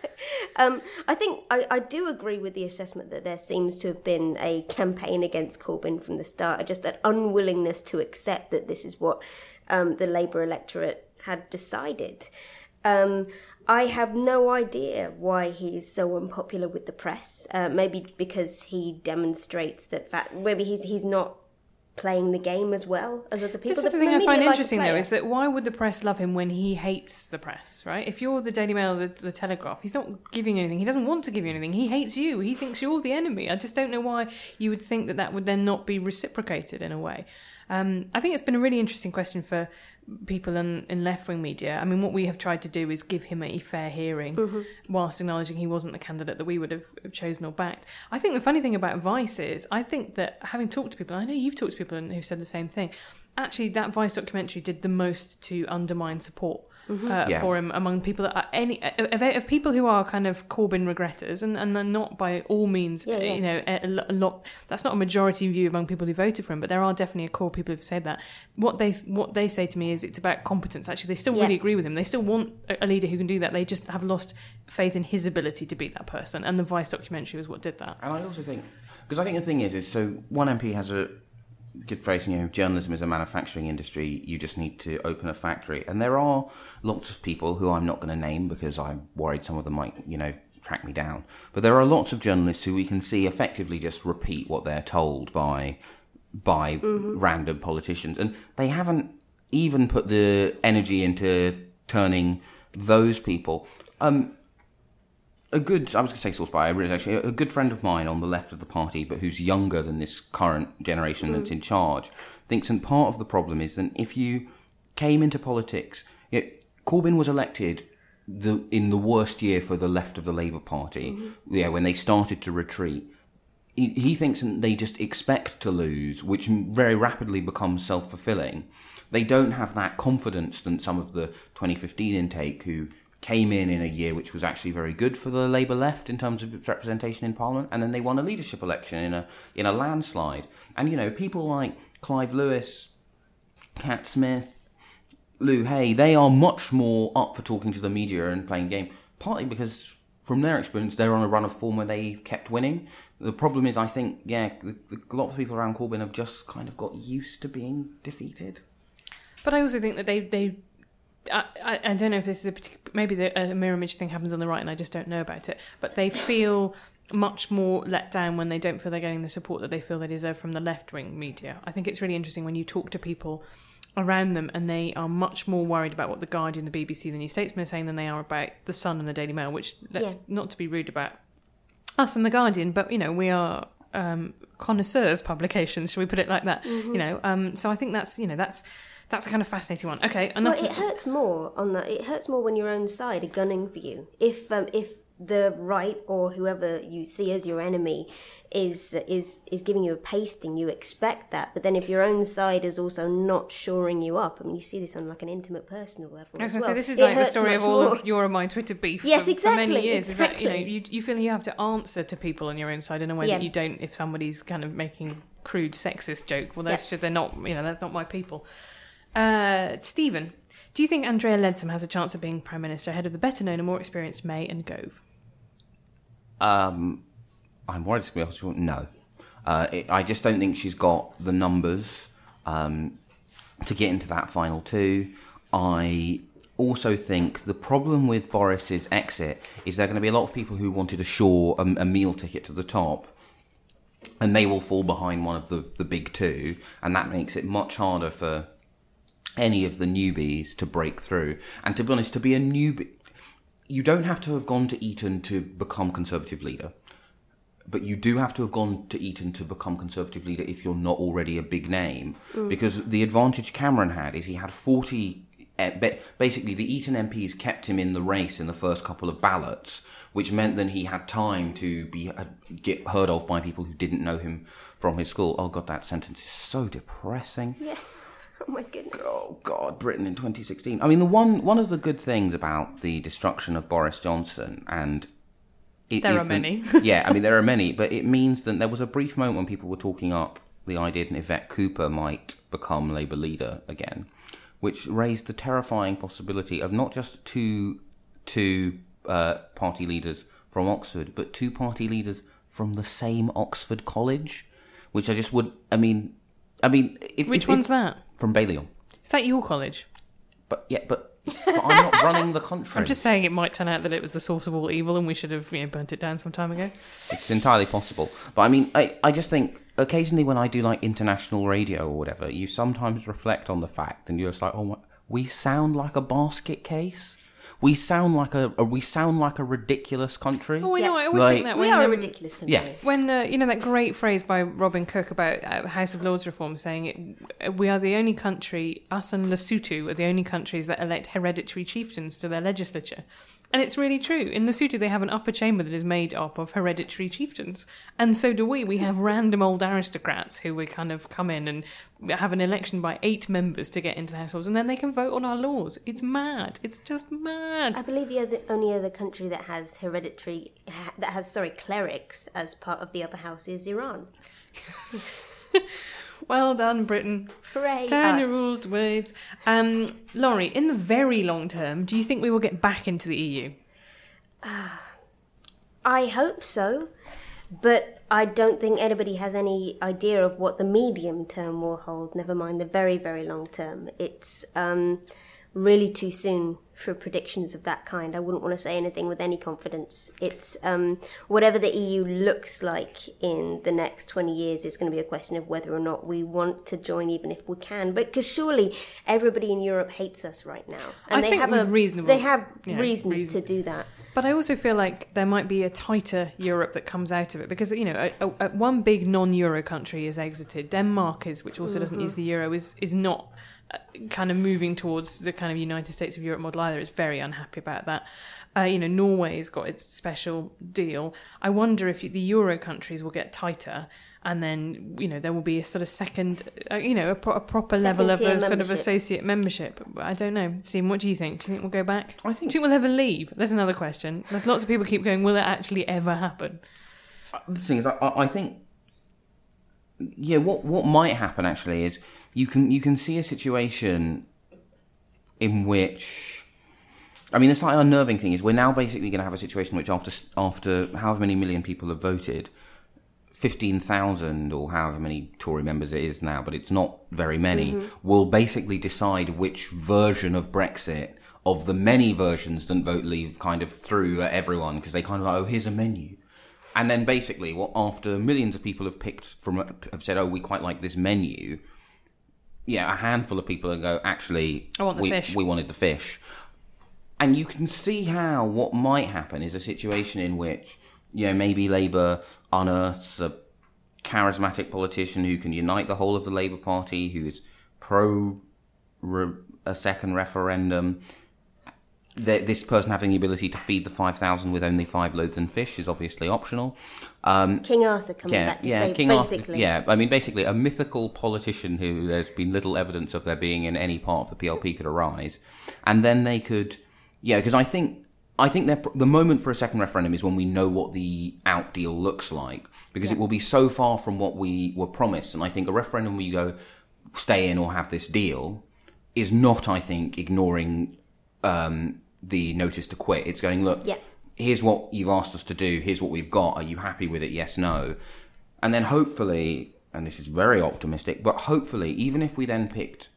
Um, I think I, I do agree with the assessment that there seems to have been a campaign against Corbyn from the start, just an unwillingness to accept that this is what um, the Labour electorate had decided. Um, I have no idea why he's so unpopular with the press. Uh, maybe because he demonstrates that fact. Maybe he's he's not playing the game as well as other people. This is the, the thing I find interesting, though, is that why would the press love him when he hates the press, right? If you're the Daily Mail or the, the Telegraph, he's not giving you anything. He doesn't want to give you anything. He hates you. He thinks you're the enemy. I just don't know why you would think that that would then not be reciprocated in a way. Um, I think it's been a really interesting question for people in, in left-wing media. I mean, what we have tried to do is give him a fair hearing, mm-hmm. whilst acknowledging he wasn't the candidate that we would have, have chosen or backed. I think the funny thing about Vice is, I think that having talked to people, I know you've talked to people who've said the same thing, actually that Vice documentary did the most to undermine support Mm-hmm. Uh, yeah. for him among people that are any of, of people who are kind of Corbyn regretters, and, and they're not by all means, yeah, yeah. you know, a, a lot. That's not a majority view among people who voted for him, but there are definitely a core of people who've said that. What they what they say to me is it's about competence. Actually, they still yeah. really agree with him. They still want a, a leader who can do that. They just have lost faith in his ability to beat that person. And the Vice documentary was what did that. And I also think, because I think the thing is, is so one M P has a good phrase, you know, journalism is a manufacturing industry, you just need to open a factory. And there are lots of people who I'm not going to name because I'm worried some of them might, you know, track me down. But there are lots of journalists who we can see effectively just repeat what they're told by by mm-hmm. random politicians. And they haven't even put the energy into turning those people. Um, A good, I was going to say source by, actually, a good friend of mine on the left of the party, but who's younger than this current generation that's in charge, thinks that part of the problem is that if you came into politics, you know, Corbyn was elected the, in the worst year for the left of the Labour Party, mm-hmm. yeah, when they started to retreat. He, he thinks that they just expect to lose, which very rapidly becomes self-fulfilling. They don't have that confidence that some of the twenty fifteen intake who came in in a year which was actually very good for the Labour left in terms of its representation in Parliament, and then they won a leadership election in a in a landslide. And, you know, people like Clive Lewis, Cat Smith, Lou Hay, they are much more up for talking to the media and playing game, partly because, from their experience, they're on a run of form where they've kept winning. The problem is, I think, yeah, the, the, lots of people around Corbyn have just kind of got used to being defeated. But I also think that they... they I, I, I don't know if this is a particular, maybe the a mirror image thing happens on the right and I just don't know about it, but they feel much more let down when they don't feel they're getting the support that they feel they deserve from the left-wing media. I think it's really interesting when you talk to people around them and they are much more worried about what the Guardian, the B B C, the New Statesman are saying than they are about the Sun and the Daily Mail, which, let's, yeah. not to be rude about us and the Guardian, but, you know, we are um, connoisseurs publications, shall we put it like that? Mm-hmm. You know, um, so I think that's, you know, that's That's a kind of fascinating one. Okay, enough. Well, it hurts more on that. It hurts more when your own side are gunning for you. If um, if the right or whoever you see as your enemy is is is giving you a pasting, you expect that. But then if your own side is also not shoring you up, I mean, you see this on like an intimate, personal level. I was as going to well. say this is It like the hurts story much of all more. of your and my Twitter beef. Yes, for, exactly, for many years. exactly. Is that, you know, you you feel you have to answer to people on your own side in a way Yeah. that you don't if somebody's kind of making crude sexist joke. Well, that's Yeah. just they're not. You know, that's not my people. Uh, Stephen, do you think Andrea Leadsom has a chance of being Prime Minister ahead of the better known and more experienced May and Gove? Um, I'm worried it's going to be a no. Uh, it, I just don't think she's got the numbers um, to get into that final two. I also think the problem with Boris's exit is there are going to be a lot of people who wanted a sure a, a meal ticket to the top, and they will fall behind one of the, the big two, and that makes it much harder for any of the newbies to break through. And to be honest, to be a newbie, you don't have to have gone to Eton to become Conservative leader, but you do have to have gone to Eton to become Conservative leader if you're not already a big name. Mm. Because the advantage Cameron had is he had forty... Basically, the Eton M Ps kept him in the race in the first couple of ballots, which meant that he had time to be get heard of by people who didn't know him from his school. Oh, God, that sentence is so depressing. Yeah. Oh my goodness. Oh God, Britain in twenty sixteen. I mean, the one one of the good things about the destruction of Boris Johnson, and it there is are many. that, yeah, I mean there are many, but it means that there was a brief moment when people were talking up the idea that Yvette Cooper might become Labour leader again, which raised the terrifying possibility of not just two two uh, party leaders from Oxford, but two party leaders from the same Oxford college, which I just would. I mean. I mean, if, which if, one's if, that? From Balliol. Is that your college? But yeah, but, but I'm not running the country. I'm just saying it might turn out that it was the source of all evil, and we should have you know burnt it down some time ago. It's entirely possible. But I mean, I I just think occasionally when I do like international radio or whatever, you sometimes reflect on the fact, and you're just like, oh, my, we sound like a basket case. We sound like a, a we sound like a ridiculous country. Oh, I know. Yeah. I always Like- think that We when, are a um, ridiculous country. Yeah. When, uh, you know, that great phrase by Robin Cook about uh, House of Lords reform saying it, we are the only country, us and Lesotho are the only countries that elect hereditary chieftains to their legislature. And it's really true. In Lesotho, they have an upper chamber that is made up of hereditary chieftains. And so do we. We have random old aristocrats who we kind of come in and have an election by eight members to get into the households, and then they can vote on our laws. It's mad. It's just mad. I believe the other, only other country that has hereditary, ha, that has, sorry, clerics as part of the upper house is Iran. Well done, Britain. Hooray, Turn us. your rules to waves. Um, Laurie, in the very long term, do you think we will get back into the E U? I hope so, but I don't think anybody has any idea of what the medium term will hold, never mind the very, very long term. It's um, really too soon for predictions of that kind. I wouldn't want to say anything with any confidence. It's um, whatever the E U looks like in the next twenty years is going to be a question of whether or not we want to join, even if we can. But because surely everybody in Europe hates us right now, and I they think have with a reasonable- they have yeah, reasons reason. to do that. But I also feel like there might be a tighter Europe that comes out of it because, you know, a, a, one big non-Euro country is exited. Denmark is, which also doesn't Mm-hmm. use the Euro, is is not uh, kind of moving towards the kind of United States of Europe model either. It's very unhappy about that. Uh, you know, Norway's got its special deal. I wonder if the Euro countries will get tighter, and then, you know, there will be a sort of second, uh, you know, a, pro- a proper level of Second-tier a sort of membership. associate membership. I don't know. Stephen, what do you think? Do you think we'll go back? I think- Do you think we'll ever leave? There's another question. There's lots of people keep going, will it actually ever happen? The thing is, I, I think, yeah, what what might happen actually is you can you can see a situation in which, I mean, the slightly unnerving thing is we're now basically going to have a situation in which after after however many million people have voted, fifteen thousand or however many Tory members it is now, but it's not very many, mm-hmm. will basically decide which version of Brexit of the many versions that Vote Leave kind of threw at everyone, because they kind of like, oh, here's a menu. And then basically, what after millions of people have picked from, have said, oh, we quite like this menu, yeah, a handful of people will go, actually, I want the we, fish. we wanted the fish. And you can see how what might happen is a situation in which, you know, maybe Labour unearths a charismatic politician who can unite the whole of the Labour Party, who is pro re- a second referendum. The, this person having the ability to feed the five thousand with only five loaves and fish is obviously optional. Um, King Arthur coming yeah, back to yeah, say, King basically. Arthur, yeah, I mean, basically, a mythical politician who there's been little evidence of there being in any part of the P L P could arise, and then they could, yeah, because I think I think the moment for a second referendum is when we know what the out deal looks like, because yeah. it will be so far from what we were promised, and I think a referendum where you go stay in or have this deal is not, I think, ignoring. Um, the notice to quit. It's going, look, yeah. here's what you've asked us to do, here's what we've got, are you happy with it, yes, no? And then hopefully, and this is very optimistic, but hopefully, even if we then picked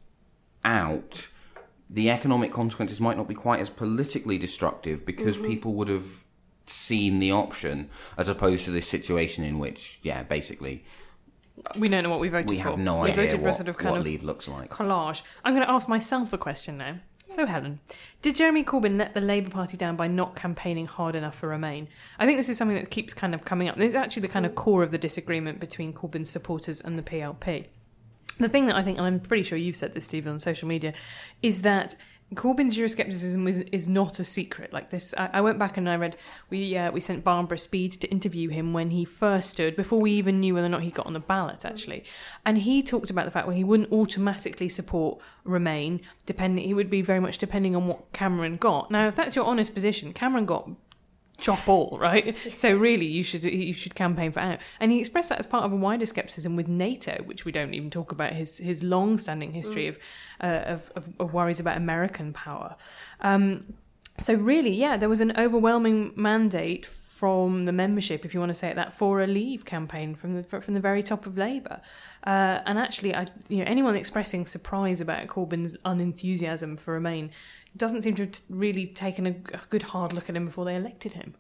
out, the economic consequences might not be quite as politically destructive because mm-hmm. people would have seen the option, as opposed to this situation in which, yeah, basically... We don't know what we voted for. We have no we idea voted for what, a sort of kind what of leave looks like. Collage. I'm going to ask myself a question now. So, Helen, did Jeremy Corbyn let the Labour Party down by not campaigning hard enough for Remain? I think this is something that keeps kind of coming up. This is actually the kind of core of the disagreement between Corbyn's supporters and the P L P. The thing that I think, and I'm pretty sure you've said this, Stephen, on social media, is that Corbyn's Euroscepticism is, is not a secret. Like this, I, I went back and I read, we uh, we sent Barbara Speed to interview him when he first stood, before we even knew whether or not he got on the ballot, actually. And he talked about the fact where he wouldn't automatically support Remain, depending, he would be very much depending on what Cameron got. Now, if that's your honest position, Cameron got chop all, right? So really, you should you should campaign for out. And he expressed that as part of a wider scepticism with NATO, which we don't even talk about, his his long-standing history mm. of, uh, of, of of worries about American power. Um, so really, yeah, there was an overwhelming mandate from the membership, if you want to say it that, for a Leave campaign from the from the very top of Labour. Uh, and actually, I, you know, anyone expressing surprise about Corbyn's unenthusiasm for Remain doesn't seem to have really taken a, a good hard look at him before they elected him.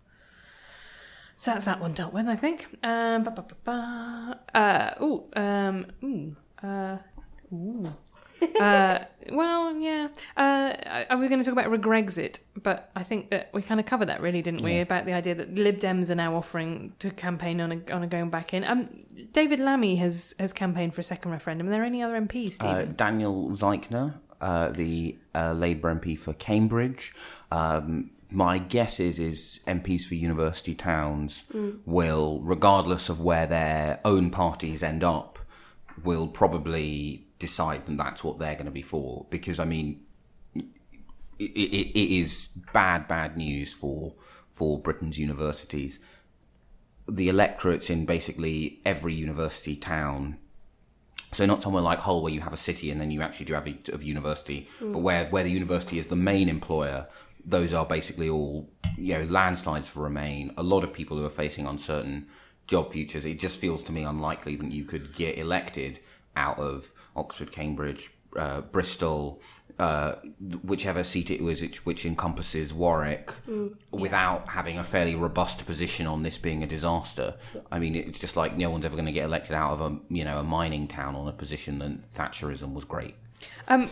So that's that one dealt with, I think. Um, ba, ba, ba, ba. Uh, ooh, um, ooh, uh, ooh. uh, well, yeah. Uh, I, I was going to talk about Regrexit, but I think that we kind of covered that, really, didn't we? Yeah. About the idea that Lib Dems are now offering to campaign on a on a going back in. Um, David Lammy has has campaigned for a second referendum. Are there any other M Ps, Stephen? Uh, Daniel Zeichner, uh, the uh, Labour M P for Cambridge. Um, my guess is is M Ps for university towns mm. will, regardless of where their own parties end up, will probably decide that that's what they're going to be for, because I mean it, it, it is bad bad news for for Britain's universities. The electorates in basically every university town, so not somewhere like Hull where you have a city and then you actually do have a of university, mm. but where where the university is the main employer, those are basically all, you know, landslides for Remain. A lot of people who are facing uncertain job futures. It just feels to me unlikely that you could get elected out of Oxford, Cambridge, uh, Bristol, uh, whichever seat it was, which, which encompasses Warwick, mm, yeah. without having a fairly robust position on this being a disaster. Yeah. I mean, it's just like no one's ever going to get elected out of a, you know, a mining town on a position that Thatcherism was great. Um,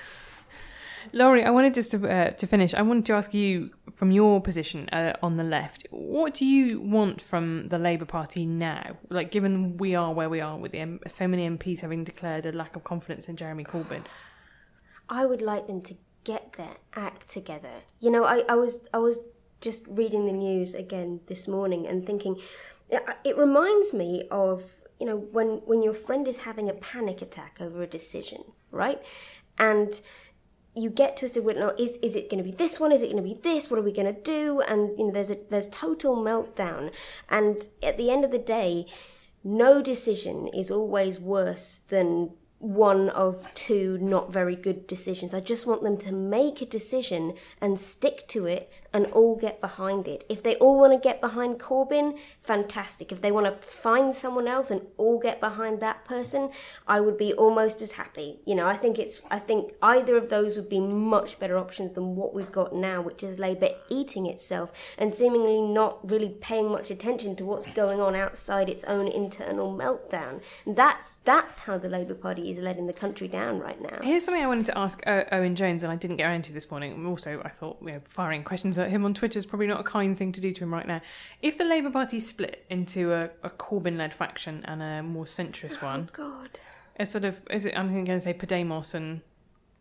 Laurie, I wanted just to uh, to finish. I wanted to ask you, from your position uh, on the left, what do you want from the Labour Party now? Like, given we are where we are with the M- so many M Ps having declared a lack of confidence in Jeremy Corbyn. I would like them to get their act together. You know, I, I was I was just reading the news again this morning and thinking, it reminds me of, you know, when when your friend is having a panic attack over a decision, right? And you get to a stage where, no, is is it going to be this one? Is it going to be this? What are we going to do? And you know, there's a there's total meltdown. And at the end of the day, no decision is always worse than one of two not very good decisions. I just want them to make a decision and stick to it and all get behind it. If they all want to get behind Corbyn, fantastic. If they want to find someone else and all get behind that person, I would be almost as happy. You know, I think it's I think either of those would be much better options than what we've got now, which is Labour eating itself and seemingly not really paying much attention to what's going on outside its own internal meltdown. That's that's how the Labour Party is letting the country down right now. Here's something I wanted to ask uh, Owen Jones, and I didn't get around to this morning. And also, I thought, you know, firing questions at him on Twitter is probably not a kind thing to do to him right now. If the Labour Party split into a, a Corbyn-led faction and a more centrist oh, one, God, a sort of is it? I'm going to say Podemos and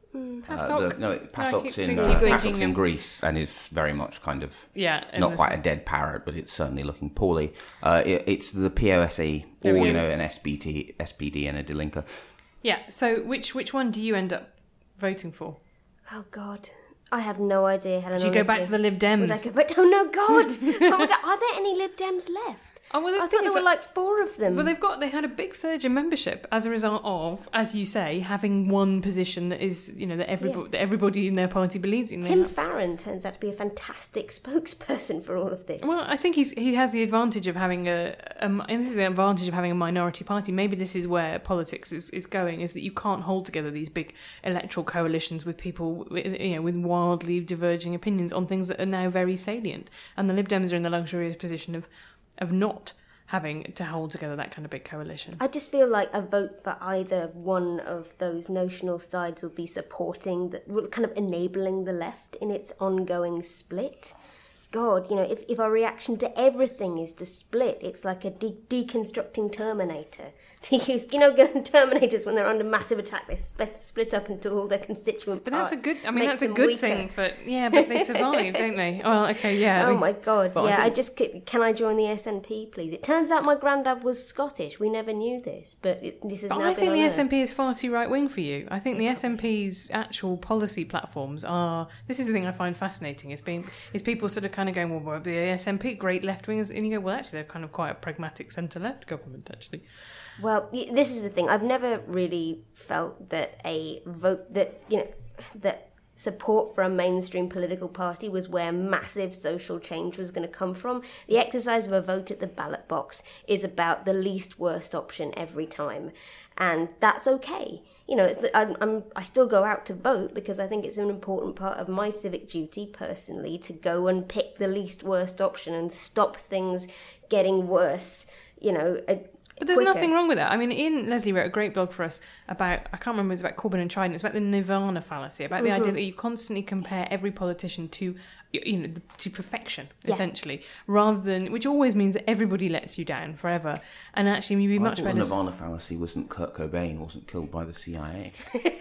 Mm. Uh, PASOK? the, no, PASOK's No, I in, keep uh, thinking- PASOK's in Greece and is very much kind of Yeah, in not the quite same- a dead parrot, but it's certainly looking poorly. Uh, it, it's the P O S A There or we you go. know an S P D, S P D and a Delinka. Yeah, so which which one do you end up voting for? Oh God, I have no idea, Helen. Do you go back to the Lib Dems? Would I go back? Oh no, God! Oh my God, are there any Lib Dems left? Oh, well, the I thing thought there is were that- like four of them. Well, they've got they had a big surge in membership as a result of, as you say, having one position that is, you know, that everybody Yeah. that everybody in their party believes in. They Tim have- Farron turns out to be a fantastic spokesperson for all of this. Well, I think he's he has the advantage of having a, a and this is the advantage of having a minority party. Maybe this is where politics is, is going, is that you can't hold together these big electoral coalitions with people, with, you know, with wildly diverging opinions on things that are now very salient. And the Lib Dems are in the luxurious position of of not having to hold together that kind of big coalition. I just feel like a vote for either one of those notional sides would be supporting, the, well, kind of enabling the left in its ongoing split. God, you know, if, if our reaction to everything is to split, it's like a de- deconstructing Terminator. To use, you know, Terminators when they're under massive attack, they split, split up into all their constituent But parts. that's a good. I mean, makes that's a them good weaker. thing for. Yeah, but they survive, don't they? Well, okay, yeah. I Oh mean- my God! but I Yeah, I, think- just c- can I join the S N P, please? It turns out my granddad was Scottish. We never knew this, but it, this is But now I been think the unearthed. S N P is far too right wing for you. I think the S N P's actual policy platforms are. This is the thing I find fascinating. Is being is people sort of kind of going, well, well the S N P great left wingers, and you go, well, actually, they're kind of quite a pragmatic centre left government, actually. Well, y- this is the thing. I've never really felt that a vote that you know that support for a mainstream political party was where massive social change was going to come from. The exercise of a vote at the ballot box is about the least worst option every time, and that's okay. You know, it's, I'm, I'm I still go out to vote because I think it's an important part of my civic duty personally to go and pick the least worst option and stop things getting worse. You know. A, But there's quicker. nothing wrong with that. I mean, Ian Leslie wrote a great blog for us about, I can't remember, it was about Corbyn and Trident. It's about the nirvana fallacy, about the Mm-hmm. idea that you constantly compare every politician to, you know, to perfection, Yeah. essentially, rather than, which always means that everybody lets you down forever. And actually, you'd be I much thought better. the Nirvana fallacy wasn't Kurt Cobain wasn't killed by the C I A.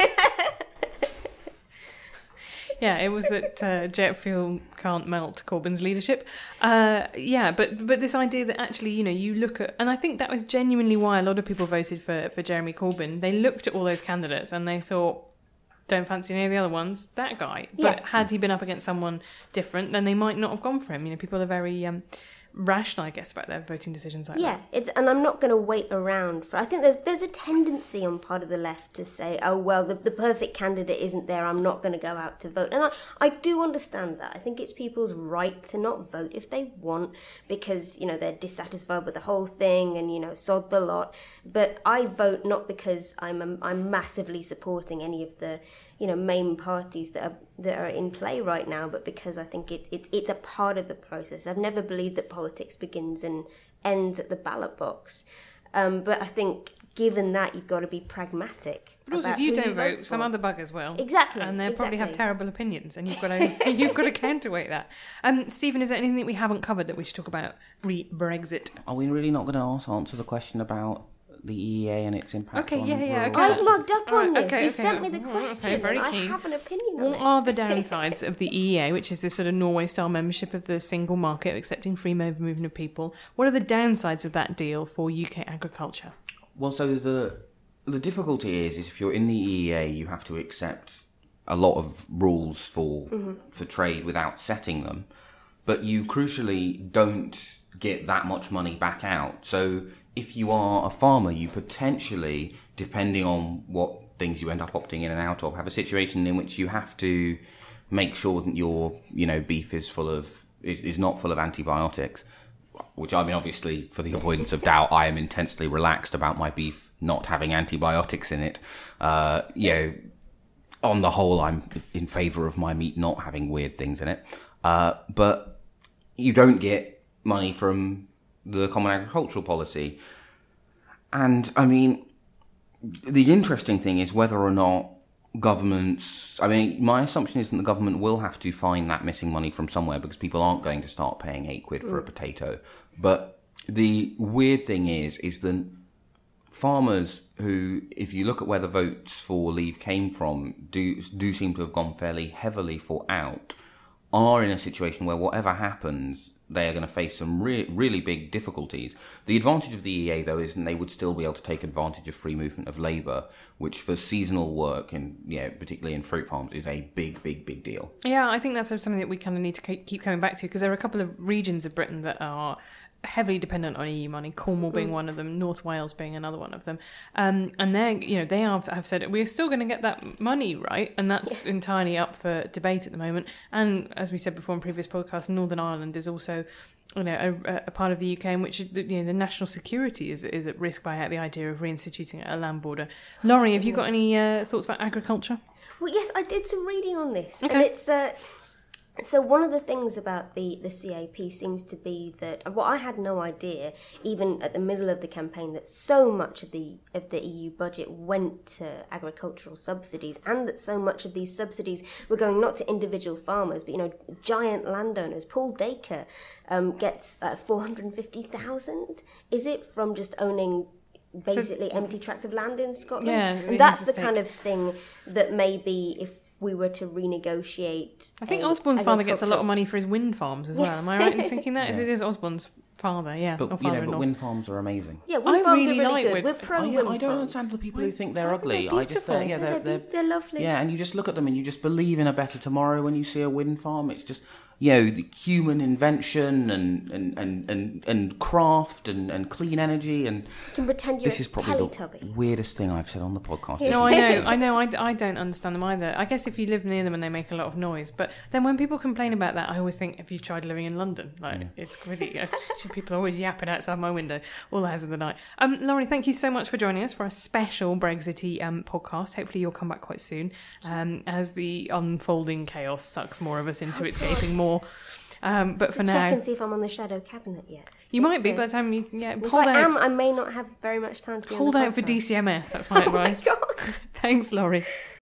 Yeah, it was that uh, jet fuel can't melt Corbyn's leadership. Uh, yeah, but but this idea that actually, you know, you look at, and I think that was genuinely why a lot of people voted for, for Jeremy Corbyn. They looked at all those candidates and they thought, don't fancy any of the other ones, that guy. But Yeah. had he been up against someone different, then they might not have gone for him. You know, people are very um, rational, I guess, about their voting decisions like Yeah, that. it's and I'm not going to wait around for. I think there's there's a tendency on part of the left to say, oh well, the, the perfect candidate isn't there. I'm not going to go out to vote, and I I do understand that. I think it's people's right to not vote if they want because you know they're dissatisfied with the whole thing and you know sod the lot. But I vote not because I'm um, I'm massively supporting any of the you know main parties that are that are in play right now, but because I think it's it's it's a part of the process. I've never believed that politics begins and ends at the ballot box, um, but I think given that you've got to be pragmatic. But also, about if you who don't vote, vote some for. other buggers will. Exactly, And they'll probably have exactly. terrible opinions, and you've got to you've got to counterweight that. Um, Stephen, is there anything that we haven't covered that we should talk about re-Brexit? Are we really not going to ask, answer the question about the E E A and its impact Okay, on yeah, yeah, rural okay. I've elections? mugged up All on right, this. okay, you okay. sent me the Mm, question, okay, very and I keen. have an opinion on What it. are the downsides of the E E A, which is this sort of Norway-style membership of the single market, accepting free movement of people? What are the downsides of that deal for U K agriculture? Well, so the the difficulty is, is if you're in the E E A, you have to accept a lot of rules for Mm-hmm. for trade without setting them, but you crucially don't get that much money back out. So if you are a farmer, you potentially, depending on what things you end up opting in and out of, have a situation in which you have to make sure that your you know beef is full of is, is not full of antibiotics. Which, I mean, obviously, for the avoidance of doubt, I am intensely relaxed about my beef not having antibiotics in it. Uh, you know, on the whole, I'm in favour of my meat not having weird things in it. Uh, but you don't get money from the Common Agricultural Policy. And, I mean, the interesting thing is whether or not governments, I mean, my assumption is that the government will have to find that missing money from somewhere because people aren't going to start paying eight quid for a potato. But the weird thing is, is that farmers who, if you look at where the votes for Leave came from, do do seem to have gone fairly heavily for Out, are in a situation where whatever happens, they are going to face some re- really big difficulties. The advantage of the E A, though, is that they would still be able to take advantage of free movement of labour, which for seasonal work, and yeah, particularly in fruit farms, is a big, big, big deal. Yeah, I think that's something that we kind of need to keep coming back to, because there are a couple of regions of Britain that are heavily dependent on E U money, Cornwall being one of them, North Wales being another one of them. Um, and they you know, they have, have said, we're still going to get that money, right? And that's yeah. entirely up for debate at the moment. And as we said before in previous podcasts, Northern Ireland is also, you know, a, a part of the U K in which, you know, the national security is is at risk by the idea of reinstituting a land border. Laurie, have you got any uh, thoughts about agriculture? Well, yes, I did some reading on this. Okay. And it's... Uh, So one of the things about the, the C A P seems to be that, well, I had no idea, even at the middle of the campaign, that so much of the of the E U budget went to agricultural subsidies, and that so much of these subsidies were going not to individual farmers, but, you know, giant landowners. Paul Dacre um, gets uh, four hundred fifty thousand, is it, from just owning basically so, empty tracts of land in Scotland? Yeah, and that's the kind of thing that maybe if we were to renegotiate. I think Osborne's father gets a lot of money for his wind farms as well. Am I right in thinking that? Yeah. It is Osborne's father, yeah. But, or you know, but wind farms are amazing. Yeah, wind I farms really are really like good. wind- We're pro Oh, wind yeah, farms. I don't understand the people who think they're ugly. They're I just, they're, yeah, they're, they're, they're, they're lovely. Yeah, and you just look at them and you just believe in a better tomorrow when you see a wind farm. It's just, you know, the human invention and and, and, and, and craft and, and clean energy. And you can pretend you're this is a probably Teletubby. the weirdest thing I've said on the podcast. No, I know, I know, I, I don't understand them either. I guess if you live near them and they make a lot of noise, but then when people complain about that, I always think, have you tried living in London? Like, yeah. It's really, people are always yapping outside my window all hours of the night. Um, Laurie, thank you so much for joining us for a special Brexity um, podcast. Hopefully you'll come back quite soon um, as the unfolding chaos sucks more of us into its gaping maw. Um, but for Just now, check and see if I'm on the shadow cabinet yet. You Let's might be see. by the time you yeah. If Hold I out. am, I may not have very much time to be Hold on the out for podcast. D C M S. That's my advice. Oh my God. Thanks, Laurie.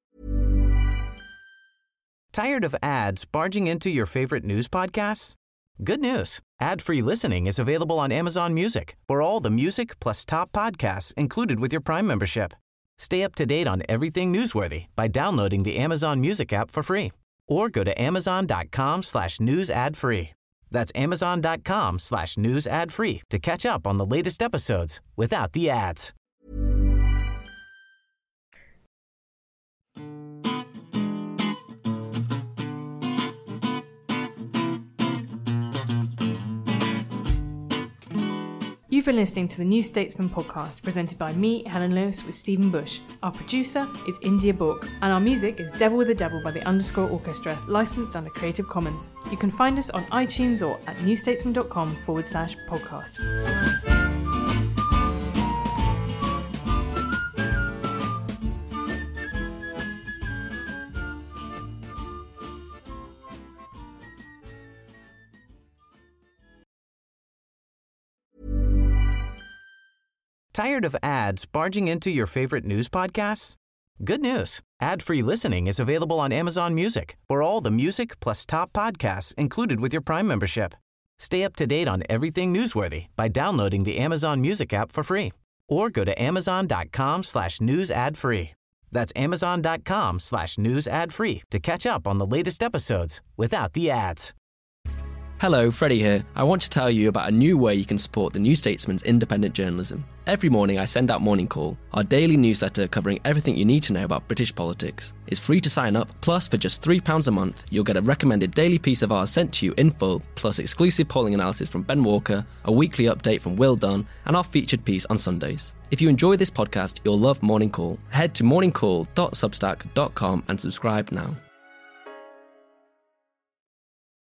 Tired of ads barging into your favorite news podcasts? Good news. Ad-free listening is available on Amazon Music for all the music plus top podcasts included with your Prime membership. Stay up to date on everything newsworthy by downloading the Amazon Music app for free or go to amazon.com slash news ad free. That's amazon.com slash news ad free to catch up on the latest episodes without the ads. You've been listening to the New Statesman podcast presented by me, Helen Lewis, with Stephen Bush. Our producer is India Book, and our music is Devil with the Devil by the Underscore Orchestra, licensed under Creative Commons. You can find us on iTunes or at newstatesman.com forward slash podcast. Tired of ads barging into your favorite news podcasts? Good news. Ad-free listening is available on Amazon Music for all the music plus top podcasts included with your Prime membership. Stay up to date on everything newsworthy by downloading the Amazon Music app for free or go to amazon.com slash news ad free. That's amazon.com slash news ad free to catch up on the latest episodes without the ads. Hello, Freddie here. I want to tell you about a new way you can support the New Statesman's independent journalism. Every morning I send out Morning Call, our daily newsletter covering everything you need to know about British politics. It's free to sign up, plus for just three pounds a month, you'll get a recommended daily piece of ours sent to you in full, plus exclusive polling analysis from Ben Walker, a weekly update from Will Dunn, and our featured piece on Sundays. If you enjoy this podcast, you'll love Morning Call. Head to morning call dot substack dot com and subscribe now.